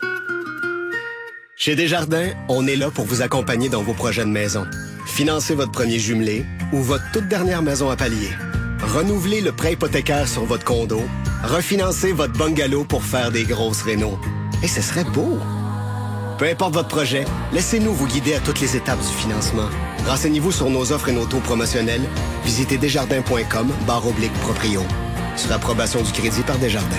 Chez Desjardins, on est là pour vous accompagner dans vos projets de maison. Financez votre premier jumelé ou votre toute dernière maison à palier. Renouvelez le prêt hypothécaire sur votre condo. Refinancez votre bungalow pour faire des grosses rénaux. Et ce serait beau! Peu importe votre projet, laissez-nous vous guider à toutes les étapes du financement. Renseignez-vous sur nos offres et nos taux promotionnels. Visitez desjardins point com barre oblique proprio. Sur approbation du crédit par Desjardins.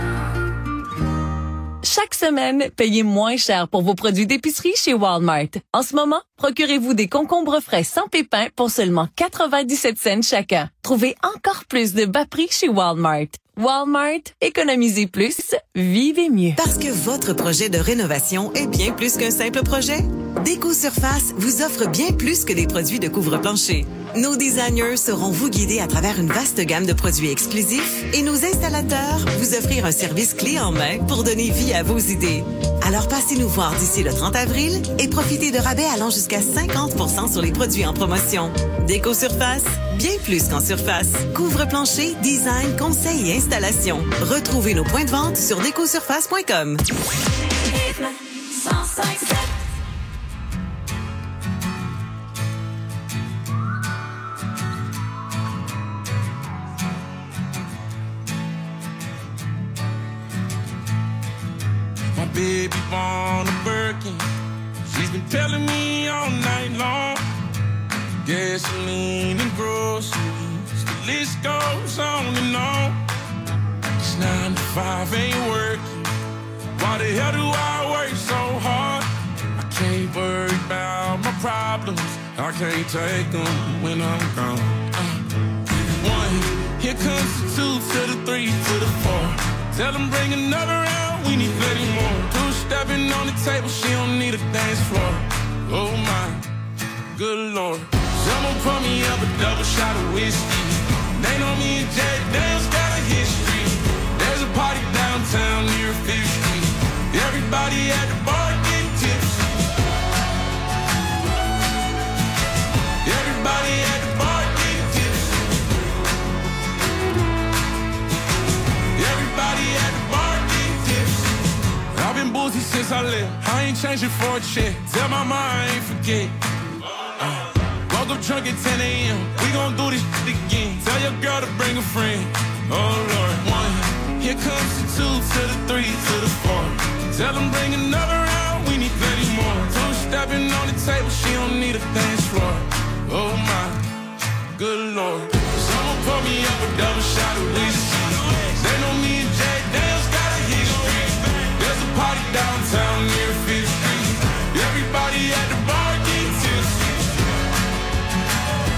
Chaque semaine, payez moins cher pour vos produits d'épicerie chez Walmart. En ce moment, procurez-vous des concombres frais sans pépins pour seulement quatre-vingt-dix-sept cents chacun. Trouvez encore plus de bas prix chez Walmart. Walmart, économisez plus, vivez mieux. Parce que votre projet de rénovation est bien plus qu'un simple projet. Déco-Surface vous offre bien plus que des produits de couvre-plancher. Nos designers sauront vous guider à travers une vaste gamme de produits exclusifs et nos installateurs vous offrir un service clé en main pour donner vie à vos idées. Alors passez nous voir d'ici le trente avril et profitez de rabais allant jusqu'à cinquante pour cent sur les produits en promotion. Déco-Surface, bien plus qu'en surface. Couvre-plancher, design, conseil et installation. Retrouvez nos points de vente sur déco surface point com. My baby born a Birkin. She's been telling me all night long. Gasoline and groceries, the list goes on and on. This nine to five ain't working. Why the hell do I work so hard? I can't worry about my problems. I can't take them when I'm gone. Uh, one, here comes the two to the three to the four. Tell them bring another round, we need thirty more. Two stepping on the table, she don't need a dance floor. Oh my, good Lord. Someone pour me up a double shot of whiskey. They know me and Jack Daniels got a history. There's a party downtown near Fifth Street. Everybody at the bar getting tipsy. Everybody at the bar getting tipsy. Everybody at the bar getting tipsy. I've been boozy since I left. I ain't changing for a check. Tell my mom I ain't forget. Uh, woke up drunk at ten a.m. We gon' do this shit again. Tell your girl to bring a friend. Oh Lord, one. Here comes the two to the three to the four. Tell them bring another round, we need thirty more. Two stepping on the table, she don't need a dance floor. Oh my, good Lord. Someone pour me up a double shot of whiskey. They know me and Jack Daniels got a history. There's a party downtown near Fifth Street. Everybody at the bar getting tipsy.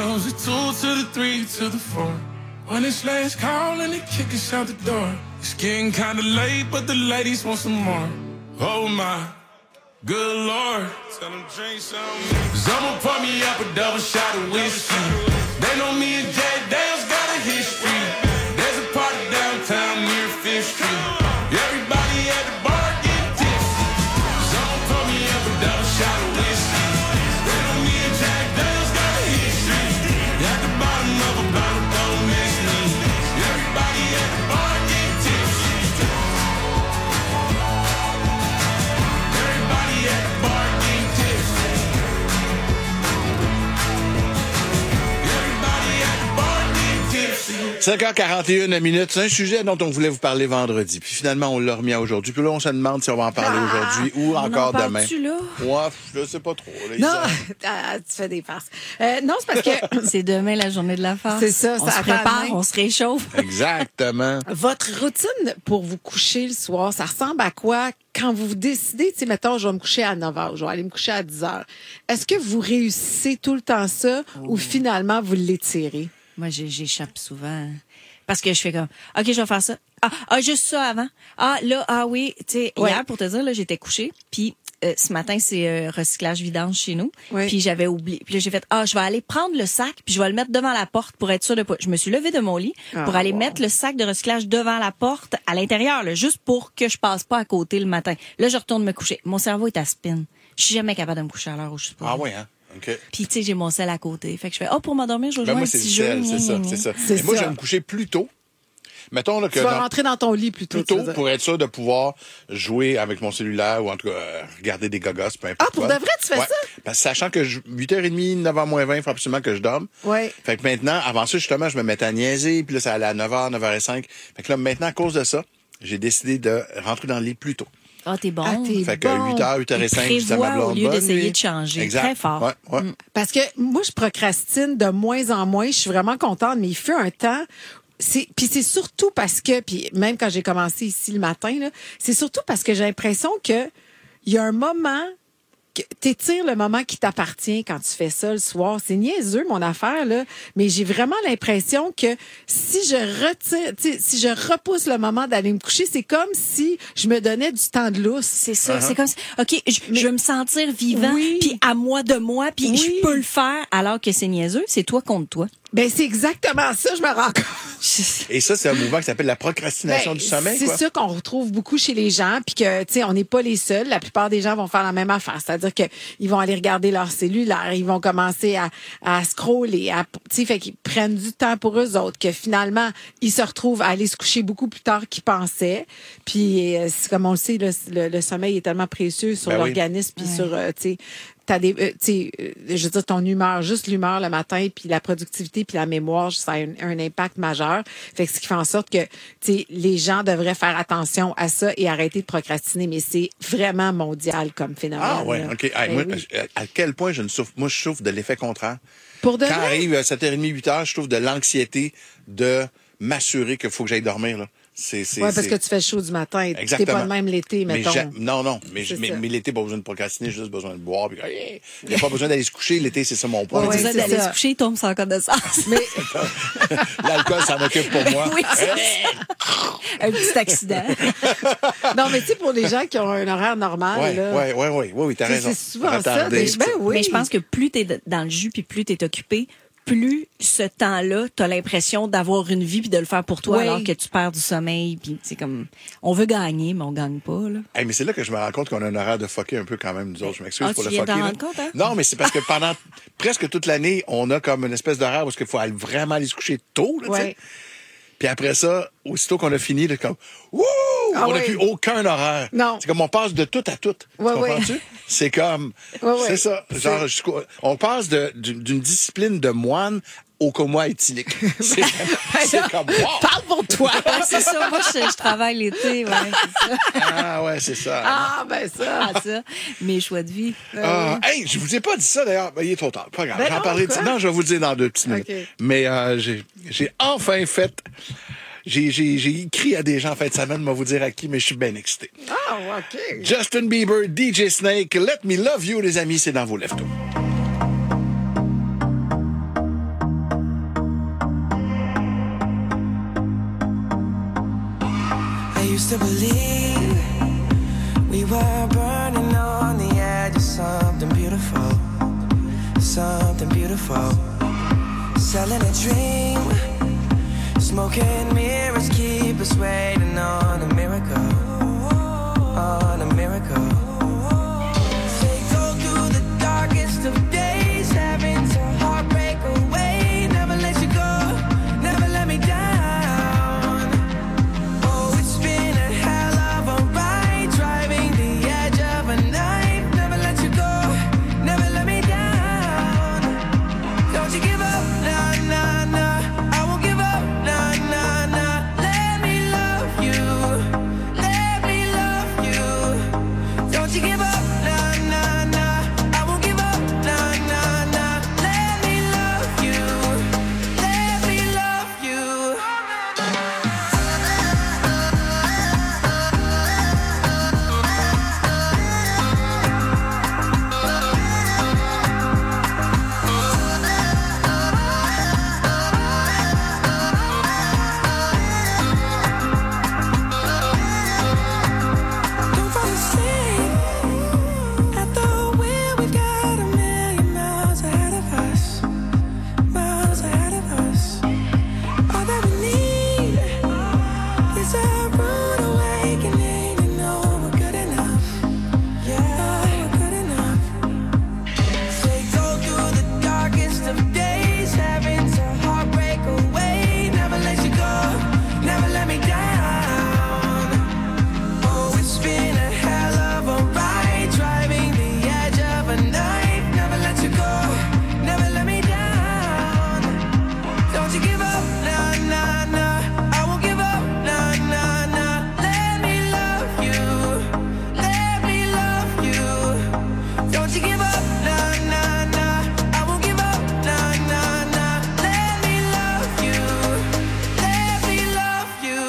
goes the two to the three to the four. When it's last call and they kick us out the door. It's getting kinda late, but the ladies want some more. Oh my, good Lord. Tell them drink some. Cause I'ma pour me up a double shot of whiskey. They know me and Jack Dale's got a history. There's a party downtown near Fifth Street. Everybody at the bar getting tipsy. Cause I'ma pour me up a double shot of whiskey. They know me and Jack Dale's got a history. At the bottom of a bottle, don't miss me. Everybody at the bar getting tipsy. Everybody at the bar getting tipsy. Everybody at the bar getting tipsy. cinq heures quarante et une minutes. C'est un sujet dont on voulait vous parler vendredi. Puis finalement, on l'a remis à aujourd'hui. Puis là, on se demande si on va en parler ah, aujourd'hui ou encore demain. Tu là? Ouais, je sais pas trop. Là, non, ah, tu fais des farces. Euh, non, c'est parce que... c'est demain la journée de la farce. C'est ça. On ça se prépare, on se réchauffe. Exactement. Votre routine pour vous coucher le soir, ça ressemble à quoi quand vous décidez, tu sais, mettons, je vais me coucher à neuf heures, je vais aller me coucher à dix heures. Est-ce que vous réussissez tout le temps ça oh. ou finalement vous l'étirez? Moi, j'échappe souvent. Parce que je fais comme, OK, je vais faire ça. Ah, ah juste ça avant. Ah, là, ah oui, tu sais, ouais. Hier, pour te dire, là, j'étais couchée, puis euh, ce matin, c'est euh, recyclage vidange chez nous. Oui. Puis j'avais oublié. Puis là, j'ai fait, ah, je vais aller prendre le sac, puis je vais le mettre devant la porte pour être sûre de pas... Je me suis levée de mon lit pour ah, aller wow. mettre le sac de recyclage devant la porte, à l'intérieur, là, juste pour que je passe pas à côté le matin. Là, je retourne me coucher. Mon cerveau est à spin. Je suis jamais capable de me coucher à l'heure où je suis pas. Ah oui, hein? Okay. Puis, tu sais, j'ai mon sel à côté. Fait que je fais, oh, pour m'endormir, je vais ben jouer moi, un petit jeu. Sel, c'est ça, c'est ça. C'est ça. Moi, je vais me coucher plus tôt. Mettons là, que tu vas dans... rentrer dans ton lit plus tôt. Plus tôt pour être sûr de pouvoir jouer avec mon cellulaire ou en tout cas euh, regarder des gogos, peu importe. Ah, pour quoi. De vrai, tu fais ouais. ça? Parce que sachant que je... huit heures trente, neuf heures moins vingt, il faut absolument que je dorme. Oui. Fait que maintenant, avant ça, justement, je me mettais à niaiser, puis là, ça allait à neuf heures, neuf heures cinq. Fait que là, maintenant, à cause de ça, j'ai décidé de rentrer dans le lit plus tôt. Ah, t'es bon. Ah, t'es fait que bon. huit heures, huit heures cinq, je dis à ma blonde. Au lieu d'essayer de changer. Exact. Très fort. Ouais, ouais. Parce que moi, je procrastine de moins en moins. Je suis vraiment contente, mais il fut un temps... C'est, puis c'est surtout parce que, puis même quand j'ai commencé ici le matin, là, c'est surtout parce que j'ai l'impression que il y a un moment... T'étires le moment qui t'appartient quand tu fais ça le soir. C'est niaiseux, mon affaire, là. Mais j'ai vraiment l'impression que si je retire, si je repousse le moment d'aller me coucher, c'est comme si je me donnais du temps de lousse. C'est ça. Uh-huh. C'est comme si, OK, je, Mais, je veux me sentir vivant, oui. Puis à moi de moi, puis oui. Je peux le faire alors que c'est niaiseux. C'est toi contre toi. Ben, c'est exactement ça, je me rends compte. Et ça, c'est un mouvement qui s'appelle la procrastination ben, du sommeil, c'est quoi. C'est ça qu'on retrouve beaucoup chez les gens, puis que, tu sais, on n'est pas les seuls. La plupart des gens vont faire la même affaire. C'est-à-dire que ils vont aller regarder leur cellulaire, ils vont commencer à, à scroller, à, tu sais, fait qu'ils prennent du temps pour eux autres, que finalement, ils se retrouvent à aller se coucher beaucoup plus tard qu'ils pensaient. Puis, euh, comme on le sait, le, le, le sommeil est tellement précieux sur ben l'organisme, oui. Puis ouais. Sur, euh, tu sais, t'as des, euh, tu sais, euh, je veux dire, ton humeur, juste l'humeur le matin, puis la productivité, puis la mémoire, ça a un, un impact majeur. Fait que ce qui fait en sorte que, tu sais, les gens devraient faire attention à ça et arrêter de procrastiner. Mais c'est vraiment mondial comme phénomène. Ah ouais, là. OK. Hey, ben moi, oui. À quel point je ne souffre, moi, je souffre de l'effet contraire. Pour de Quand vrai? arrive à sept heures trente, huit heures, je trouve de l'anxiété de m'assurer qu'il faut que j'aille dormir, là. C'est, c'est, ouais, parce c'est... que tu fais chaud du matin. Exactement. T'es pas le même l'été, mettons. Mais non, non. Mais, mais, mais l'été, pas besoin de procrastiner, juste besoin de boire. Puis, hey, il n'y a pas besoin d'aller se coucher. L'été, c'est ça mon point. Ouais, besoin d'aller ça. se coucher, il tombe sans connaissance. Mais... L'alcool, ça m'occupe pour moi. Oui, c'est un petit accident. Non, mais tu sais, pour les gens qui ont un horaire normal. Oui, là, oui, oui, oui, oui, t'as raison. C'est souvent Retardé. ça. Mais, ben oui. Mais je pense que plus t'es dans le jus puis plus t'es occupé, plus ce temps-là, t'as l'impression d'avoir une vie puis de le faire pour toi, oui. Alors que tu perds du sommeil. Puis c'est comme, on veut gagner, mais on gagne pas. Là. Hey, mais c'est là que je me rends compte qu'on a un horaire de fucker un peu quand même, nous autres. Je m'excuse ah, pour tu le viens fucker. T'en rendre compte, hein? Non, mais c'est parce que pendant presque toute l'année, on a comme une espèce d'horaire où il faut aller vraiment aller se coucher tôt. Là, ouais. Puis après ça, aussitôt qu'on a fini, là, comme, wouh! Ah on n'a oui. plus aucun horaire. Non. C'est comme on passe de tout à tout. Ouais, comprends-tu? Ouais. C'est comme, ouais, c'est ouais. ça. Genre, jusqu'au, on passe de, d'une, d'une discipline de moine au coma éthylique. C'est, c'est comme, wow! Parle pour toi! Ouais, c'est ça. Moi, je, je travaille l'été. Ouais, c'est ça. Ah, ouais, c'est ça. Ah, ben ça. Ah, ça. Mes choix de vie. Euh, hey, je vous ai pas dit ça, d'ailleurs. Ben, il est trop tard. Pas grave. Ben J'en non, parlerai. quoi? Non, je vais vous le dire dans deux petites minutes. Okay. Mais euh, j'ai, j'ai enfin fait... J'ai, j'ai, j'ai écrit à des gens en fin de semaine, moi vous dire à qui, mais je suis bien excité. Ah, oh, OK. Justin Bieber, D J Snake, Let Me Love You, les amis, c'est dans vos leftos. to believe we were burning on the edge of something beautiful, something beautiful. Selling a dream, smoking mirrors keep us waiting on a miracle, on a miracle. They go through the darkest of days, having to heartbreak away. Never let you go, never let me down. Oh, it's been a hell of a ride, driving the edge of a knife. Never let you go, never let me down. Don't you give up, nah, nah, nah. I won't give up, nah, nah, nah. Let me love you, let me love you. Don't you give up, nah, nah, nah. I won't give up, nah, nah, nah. Let me love you, let me love you. Don't fall asleep at the wheel. We've got a million miles ahead of us, miles ahead of us. All that we need is a rude awakening. You know we're good enough. Yeah, we're good enough. They go through the darkest of days, having to heartbreak away. Never let you go, never let me down. Oh, it's been a hell of a ride, driving the edge of a knife. Never let you go, never let me down. Don't you give up, nah, nah, nah. I won't give up, nah, nah, nah. Let me love you, let me love you. Don't you give up, nah, nah, nah. I won't give up, nah, nah, nah. Let me love you, let me love you.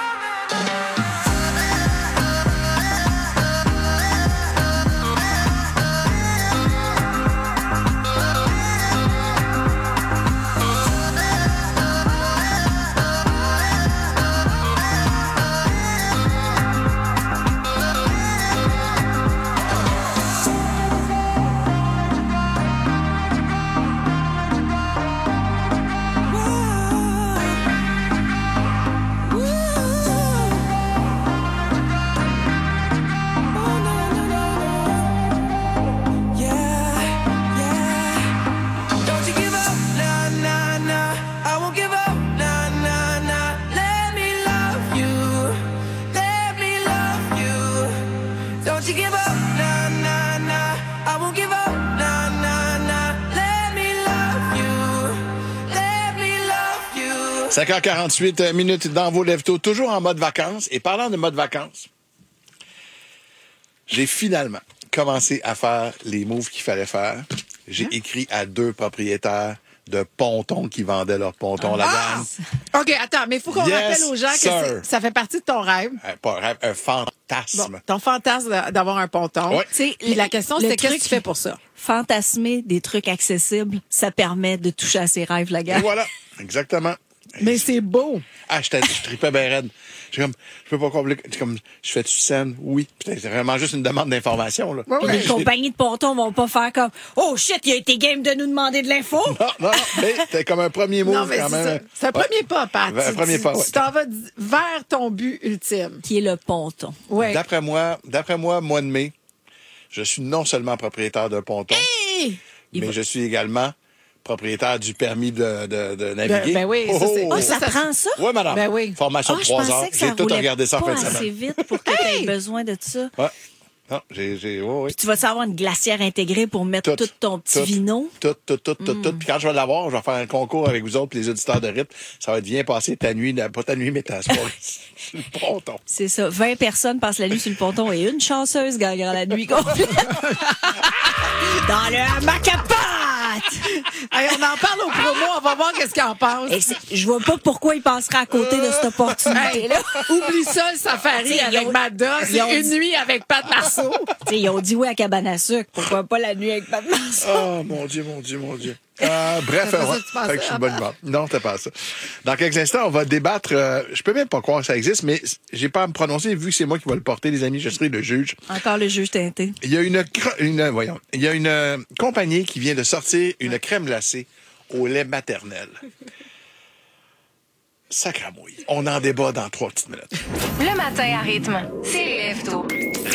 Don't you give up, nah, nah, nah. I won't give up, nah, nah, nah. Let me love you, let me love you. Don't you give up, nah, nah, nah. I won't give up, nah, nah, nah. Let me love you, let me love you. cinq heures quarante-huit minutes dans vos lève-tôt, toujours en mode vacances. Et parlant de mode vacances, j'ai finalement commencé à faire les moves qu'il fallait faire. J'ai écrit à deux propriétaires de pontons qui vendaient leurs pontons, la gamme. OK, attends, mais il faut qu'on Yes, rappelle aux gens que sir. c'est- ça fait partie de ton rêve. Un, pas un rêve, un fantasme. Bon, ton fantasme de- d'avoir un ponton. Ouais. Tu sais, Puis la question, le c'était qu'est-ce truc- que tu fais pour ça? Fantasmer des trucs accessibles, ça permet de toucher à ses rêves, la Et gars. voilà, exactement. Mais c'est beau. Ah, je je tripais bien raide. J'ai comme, je peux pas compliquer. C'est comme, je fais-tu scène? Oui. Putain, c'est vraiment juste une demande d'information, là. Puis les compagnies de pontons vont pas faire comme « Oh shit, il a été game de nous demander de l'info! » Non, non, mais c'était comme un premier move Non, mais quand c'est même. ça. C'est un Ouais. premier pas, Pat. Un Tu- premier tu- pas, ouais. Tu t'en vas d- vers ton but ultime. Qui est le ponton. Ouais. D'après moi, d'après moi, mois de mai, je suis non seulement propriétaire d'un ponton, Hey! mais je suis également propriétaire du permis de, de, de naviguer. Ben- ben oui, ça, c'est- Ah, ça prend ça? Oui, madame. Ben oui. Formation Ah, de je trois pensais heures. que ça J'ai tout roulait regardé ça en pas fin de assez semaine. vite pour que tu aies besoin de ça. Ouais. Non, j'ai, j'ai, oui, oui. Tu vas savoir une glacière intégrée pour mettre tout, ton petit tout, vino. Tout, tout, tout, tout, Mm. tout. Puis quand je vais l'avoir, je vais faire un concours avec vous autres, puis les auditeurs de rythme. Ça va être bien passé ta nuit, pas ta nuit, mais ta soirée. sur le ponton. C'est ça. vingt personnes passent la nuit sur le ponton et une chanceuse gagnera la nuit complète. Dans le hamac à pattes! Hey, on en parle au promo, on va voir qu'est-ce qu'ils en pensent. Et c'est- je vois pas pourquoi ils passeraient à côté de cette opportunité-là. Hey, oublie ça, le safari T'sais, avec ils ont- Madda, ils ont c'est une dit- nuit avec Pat Marceau. T'sais, ils ont dit oui à cabane à sucre. Pourquoi pas la nuit avec Pat Marceau? Oh, mon Dieu, mon Dieu, mon Dieu. Euh, bref, C'est pas on va- ça que tu pensais, fait que je suis ah de bonne ben. humeur. Non, c'était pas ça. Dans quelques instants, on va débattre. Euh, je peux même pas croire que ça existe, mais j'ai pas à me prononcer vu que c'est moi qui vais le porter, les amis. Je serai le juge. Encore le juge teinté. Il y a une, cre- une voyons, il y a une euh, compagnie qui vient de sortir une crème glacée au lait maternel. Sacramouille. On en débat dans trois petites minutes. Le matin à rythme, c'est les lève-tôt.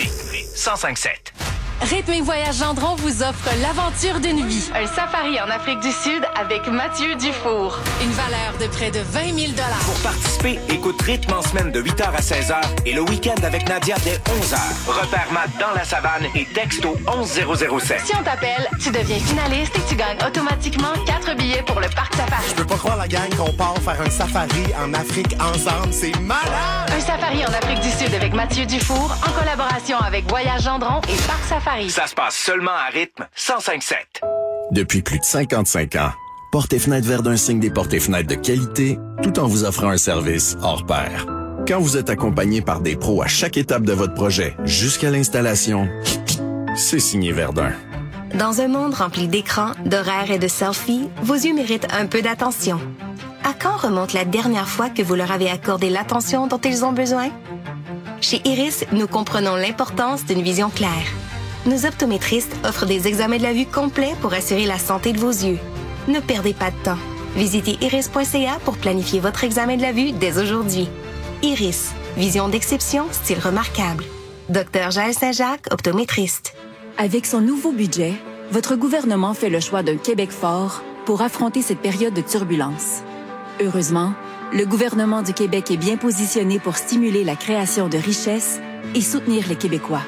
cent cinq sept. Rythme et Voyage Gendron vous offre l'aventure d'une vie. Un safari en Afrique du Sud avec Mathieu Dufour. Une valeur de près de vingt mille dollars. Pour participer, écoute Rythme en semaine de huit heures à seize heures et le week-end avec Nadia dès onze heures. Repère Matt dans la savane et texte au onze zéro zéro sept. Si on t'appelle, tu deviens finaliste et tu gagnes automatiquement quatre billets pour le parc safari. Je peux pas croire la gang qu'on part faire un safari en Afrique ensemble. C'est malade! Un safari en Afrique du Sud avec Mathieu Dufour en collaboration avec Voyage Gendron et Parc Safari. Ça se passe seulement à Rythme cent cinq sept. Depuis plus de cinquante-cinq ans, Portes et Fenêtres Verdun signe des portes et fenêtres de qualité tout en vous offrant un service hors pair. Quand vous êtes accompagné par des pros à chaque étape de votre projet jusqu'à l'installation, c'est signé Verdun. Dans un monde rempli d'écrans, d'horaires et de selfies, vos yeux méritent un peu d'attention. À quand remonte la dernière fois que vous leur avez accordé l'attention dont ils ont besoin? Chez Iris, nous comprenons l'importance d'une vision claire. Nos optométristes offrent des examens de la vue complets pour assurer la santé de vos yeux. Ne perdez pas de temps. Visitez iris point c a pour planifier votre examen de la vue dès aujourd'hui. Iris, vision d'exception, style remarquable. Docteur Jaël Saint-Jacques, optométriste. Avec son nouveau budget, votre gouvernement fait le choix d'un Québec fort pour affronter cette période de turbulence. Heureusement, le gouvernement du Québec est bien positionné pour stimuler la création de richesses et soutenir les Québécois.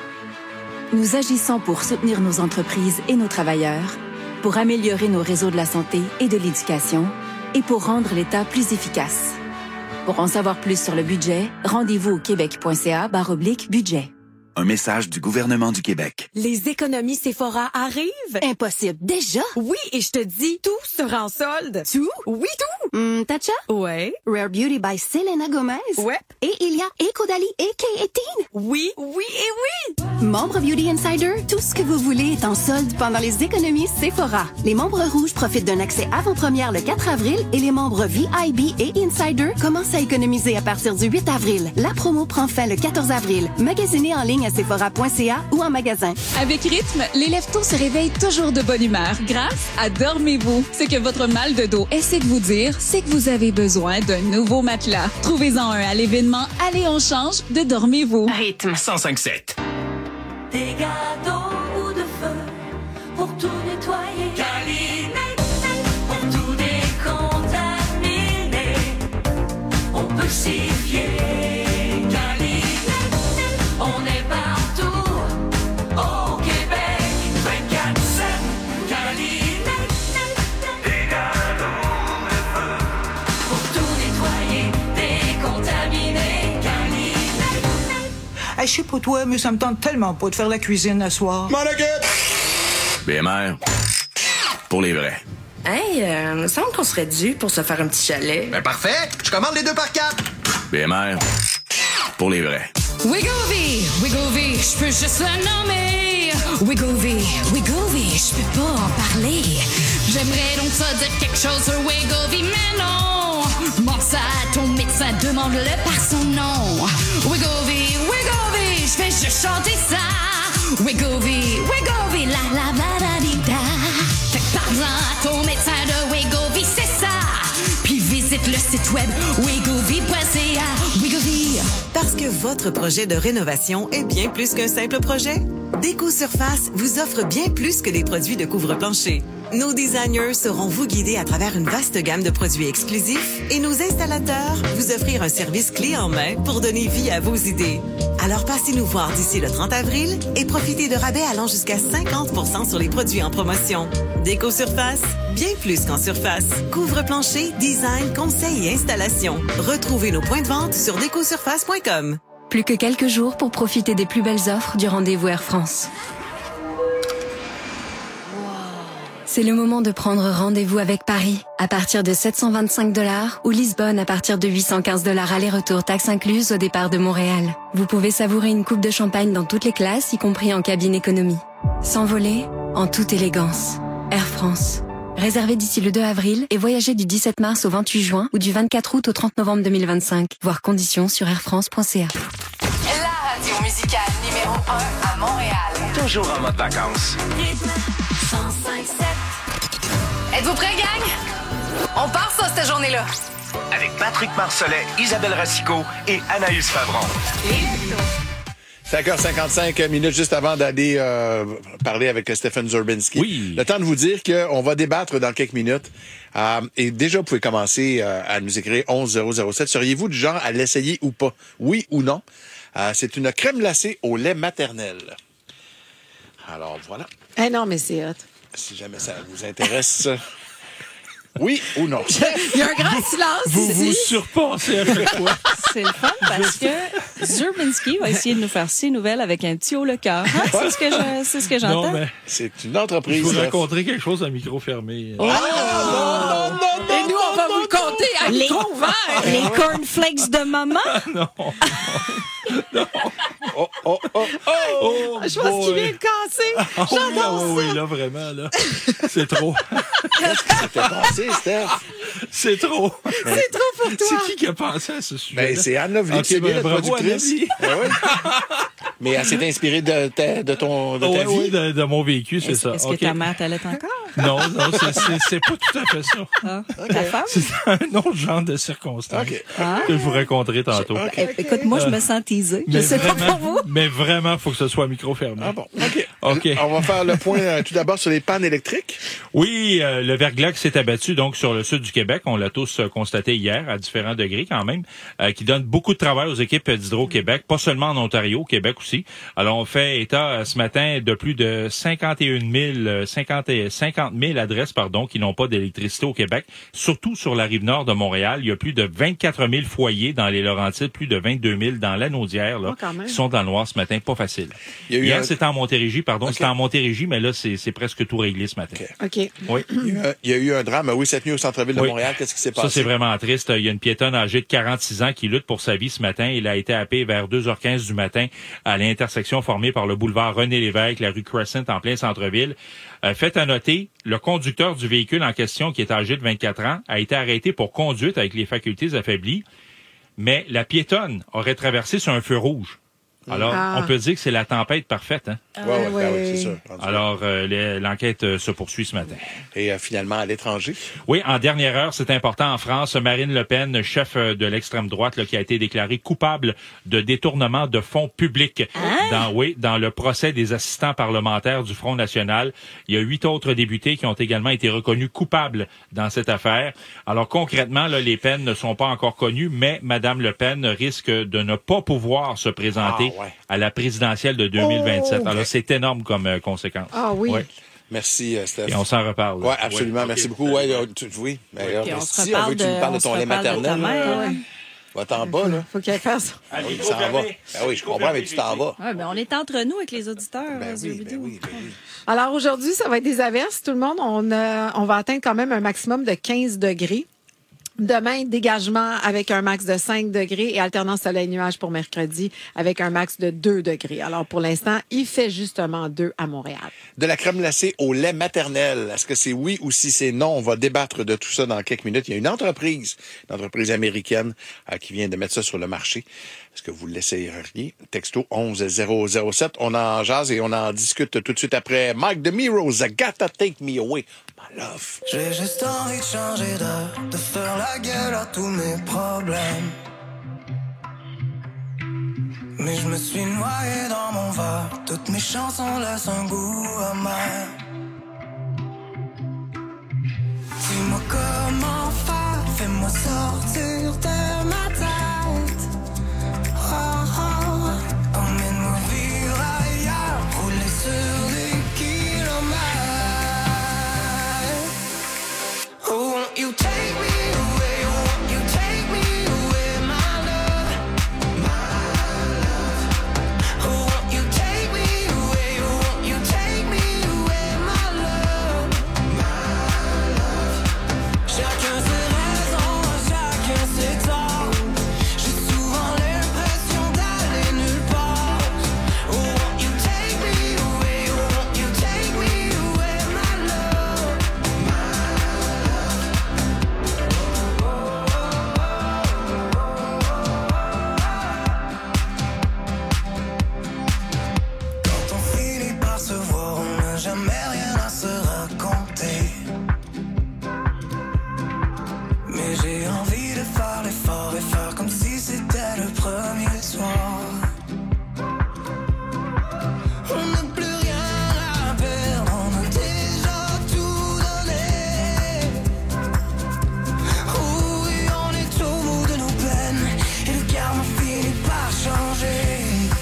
Nous agissons pour soutenir nos entreprises et nos travailleurs, pour améliorer nos réseaux de la santé et de l'éducation et pour rendre l'État plus efficace. Pour en savoir plus sur le budget, rendez-vous au québec point c a barre oblique budget. Un message du gouvernement du Québec. Les économies Sephora arrivent. Impossible. Déjà? Oui, et je te dis, tout sera en solde. Tout? Oui, tout. Hum, Tatcha? Ouais. Rare Beauty by Selena Gomez? Ouais. Et il y a Eco Dali et K eighteen? Oui, oui et oui. Membre Beauty Insider, tout ce que vous voulez est en solde pendant les économies Sephora. Les membres rouges profitent d'un accès avant-première le quatre avril et les membres V I B et Insider commencent à économiser à partir du huit avril. La promo prend fin le quatorze avril. Magasinez en ligne à sephora point c a ou en magasin. Avec Rythme, les lève-tôt se réveillent toujours de bonne humeur grâce à Dormez-vous. Ce que votre mal de dos essaie de vous dire, c'est que vous avez besoin d'un nouveau matelas. Trouvez-en un à l'événement Allez on change de Dormez-vous. Rythme cent cinq sept. Des gâteaux ou de feu pour tout nettoyer. Calinette, pour tout décontaminer. On peut s'y fier. Calinette, on est partout au Québec. vingt-quatre sept. Calinette, des gâteaux de feu pour tout nettoyer, décontaminer. Calinette. Hey, je sais pas toi, mais ça me tente tellement pas de faire la cuisine à soir. B M R, pour les vrais. Hey, euh, il me semble qu'on serait dû pour se faire un petit chalet. Ben parfait, je commande les deux par quatre. B M R, pour les vrais. Wegovy, Wegovy, je peux juste la nommer. Wegovy, Wegovy, je peux pas en parler. J'aimerais donc ça dire quelque chose sur Wegovy, mais non. Pense ça à ton médecin, demande-le par son nom. Wegovy, Wegovy, je vais juste chanter ça. Wegovy, Wegovy, la la la la di da. Fait que parle-en à ton médecin de Wegovy, c'est ça. Puis visite le site web wegovy point c a. Wegovy. Parce que votre projet de rénovation est bien plus qu'un simple projet. Déco Surface vous offre bien plus que des produits de couvre-plancher. Nos designers sauront vous guider à travers une vaste gamme de produits exclusifs et nos installateurs vous offrir un service clé en main pour donner vie à vos idées. Alors passez nous voir d'ici le trente avril et profitez de rabais allant jusqu'à cinquante pour cent sur les produits en promotion. Déco Surface, bien plus qu'en surface. Couvre-plancher, design, conseil et installation. Retrouvez nos points de vente sur déco surface point com. Plus que quelques jours pour profiter des plus belles offres du rendez-vous Air France. C'est le moment de prendre rendez-vous avec Paris à partir de sept cent vingt-cinq dollars ou Lisbonne à partir de huit cent quinze dollars aller-retour taxes incluses au départ de Montréal. Vous pouvez savourer une coupe de champagne dans toutes les classes, y compris en cabine économie. S'envoler en toute élégance. Air France. Réservez d'ici le deux avril et voyagez du dix-sept mars au vingt-huit juin ou du vingt-quatre août au trente novembre deux mille vingt-cinq. Voir conditions sur airfrance point c a. La radio musicale numéro un à Montréal. Toujours en mode vacances. cent cinq sept. Êtes-vous prêts, gang? On part ça, cette journée-là. Avec Patrick Marcellet, Isabelle Racicot et Anaïs Favron. cinq heures cinquante-cinq minutes juste avant d'aller euh, parler avec Stephen Zurbinski. Oui. Le temps de vous dire qu'on va débattre dans quelques minutes. Euh, et déjà, vous pouvez commencer euh, à nous écrire onze zéro zéro sept. Seriez-vous du genre à l'essayer ou pas? Oui ou non? Euh, c'est une crème glacée au lait maternel. Alors, voilà. Eh non, mais c'est hot. Si jamais ça vous intéresse... Oui ou non? Il y a un grand silence Vous ici. vous surpassez à chaque fois. C'est le fun parce que Zurbinski va essayer de nous faire six nouvelles avec un petit haut le cœur. Hein? C'est ce que je, c'est ce que j'entends. Non, mais c'est une entreprise. Je vous raconterai quelque chose à micro fermé. Oh! Ah, non, non, non, Et nous, on va vous le compter à Les- micro ouvert. Les cornflakes de maman. Non. Oh, oh, oh, oh, oh Je pense qu'il vient de casser. Ah oui, J'adore ah oui, ça. oui, là, vraiment, là. C'est trop. Qu'est-ce que ça t'a passé, Steph? C'est trop. C'est trop pour toi. C'est qui qui a pensé à ce sujet? Ben, c'est Anne Lovely, Ok, ben, notre bravo, productrice. Anne-Lovely. Ben oui. Mais elle s'est inspirée de, ta- de ton de ta Oui, vie. oui, de, de mon vécu, c'est Est-ce, ça. est-ce Ok. que ta mère t'allait encore? Non, non, c'est, c'est, c'est pas tout à fait ça. Ah, ta femme? C'est un autre genre de circonstance Ok. Ah. que je vous raconterai tantôt. Eh, Écoute, moi, je me sens teasée. Je sais pas pour vous. Mais vraiment, faut que ce soit micro fermé. Ah bon, OK. OK. On va faire le point euh, tout d'abord sur les pannes électriques. Oui, euh, le verglas qui s'est abattu donc sur le sud du Québec, on l'a tous euh, constaté hier à différents degrés quand même, euh, qui donne beaucoup de travail aux équipes d'Hydro-Québec, pas seulement en Ontario, au Québec aussi. Alors on fait état euh, ce matin de plus de cinquante et une mille, euh, cinquante, cinquante mille adresses pardon, qui n'ont pas d'électricité au Québec, surtout sur la rive nord de Montréal. Il y a plus de vingt-quatre mille foyers dans les Laurentides, plus de vingt-deux mille dans l'Anaudière, là, Oh, quand même. qui sont dans le noir ce matin. Pas facile. Il y a eu Hier, un- c'était en Montérégie, pardon, OK. c'était en Montérégie, mais là, c'est, c'est presque tout réglé ce matin. OK. Oui. Il y, a, eu un- il y a eu un drame, oui, cette nuit au centre-ville de Oui. Montréal. Qu'est-ce qui s'est passé? Ça, c'est vraiment triste. Il y a une piétonne âgée de quarante-six ans qui lutte pour sa vie ce matin. Il a été happé vers deux heures quinze du matin à l'intersection formée par le boulevard René-Lévesque, la rue Crescent en plein centre-ville. Euh, fait à noter, le conducteur du véhicule en question, qui est âgé de vingt-quatre ans, a été arrêté pour conduite avec les facultés affaiblies, mais la piétonne aurait traversé sur un feu rouge. Alors, Ah. on peut dire que c'est la tempête parfaite. Hein? Ouais, ouais, ben ouais. oui, c'est sûr. Rendu là. Alors, euh, les- l'enquête euh, se poursuit ce matin. Et euh, finalement, à l'étranger. Oui, en dernière heure, c'est important en France, Marine Le Pen, chef euh, de l'extrême droite, là, qui a été déclarée coupable de détournement de fonds publics dans, oui, dans le procès des assistants parlementaires du Front national. Il y a huit autres députés qui ont également été reconnus coupables dans cette affaire. Alors concrètement, là, les peines ne sont pas encore connues, mais Madame Le Pen risque de ne pas pouvoir se présenter Ah, ouais. à la présidentielle de deux mille vingt-sept. Oh! Alors c'est énorme comme euh, conséquence. Ah oui. Ouais. Merci, euh, Steph. Et on s'en reparle. Oui, absolument. Ouais, Merci ok. beaucoup. Ouais, euh, tu- oui. Mais, euh, Puis on se si on veut reparle que tu de- nous parles de on ton se lait reparle de ta maternel, mère. là, va-t'en bas, là. Faut qu'il fasse. Ah oui, il s'en va. Ah oui, je comprends, mais tu t'en vas. Ouais, ben on est entre nous avec les auditeurs. Ben euh, oui, du ben vidéo. oui, ben oui. Alors aujourd'hui, ça va être des averses. Tout le monde, on, a- on va atteindre quand même un maximum de quinze degrés. Demain, dégagement avec un max de cinq degrés et alternance soleil-nuage pour mercredi avec un max de deux degrés. Alors, pour l'instant, il fait justement deux à Montréal. De la crème glacée au lait maternel. Est-ce que c'est oui ou si c'est non? On va débattre de tout ça dans quelques minutes. Il y a une entreprise, une entreprise américaine euh, qui vient de mettre ça sur le marché. Est-ce que vous le laisseriez? Texto onze zéro zéro sept. On en jase et on en discute tout de suite après. Mike DeMiro, I gotta take me away, my love. J'ai juste envie de changer d'air, de faire la gueule à tous mes problèmes. Mais je me suis noyé dans mon verre, toutes mes chansons laissent un goût amer. Dis-moi comment faire, fais-moi sortir de ma tête. Oh, oh, emmène-moi vivre ailleurs, rouler sur des kilomètres. Oh, won't you take me away, won't you take me away, my love, my love. Oh, won't you take me away, won't you take me away, my love, my love. Chacun ses raisons, chacun jamais rien à se raconter. Mais j'ai envie de faire l'effort et faire comme si c'était le premier soir. On n'a plus rien à perdre, on a déjà tout donné. Oh oui, on est au bout de nos peines et le karma finit par changer.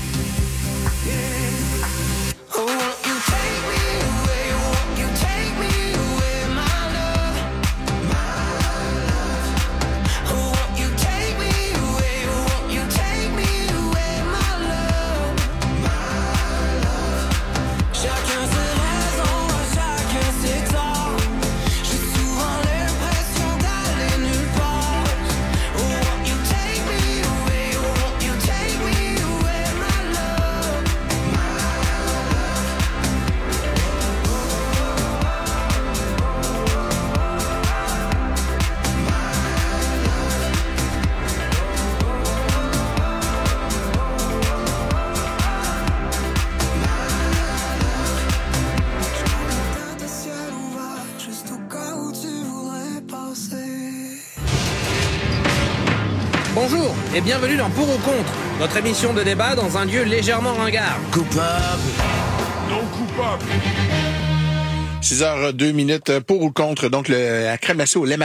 Yeah. Oh, won't you take me away, won't you take me away, my love, my love. Oh, won't you take me away, won't you take me away, my love, my love. Chacun ses raisons, chacun ses torts. J'ai souvent l'impression d'aller nulle part. Oh, won't you take me away, won't you take me away, my love, my love. Tête ciel ouvert, juste au cas où tu voudrais passer. Bonjour et bienvenue dans Pour ou Contre, notre émission de débat dans un lieu légèrement ringard. Coupable. Non coupable. six heures deux minutes pour ou contre, donc le, la crème glacée au lait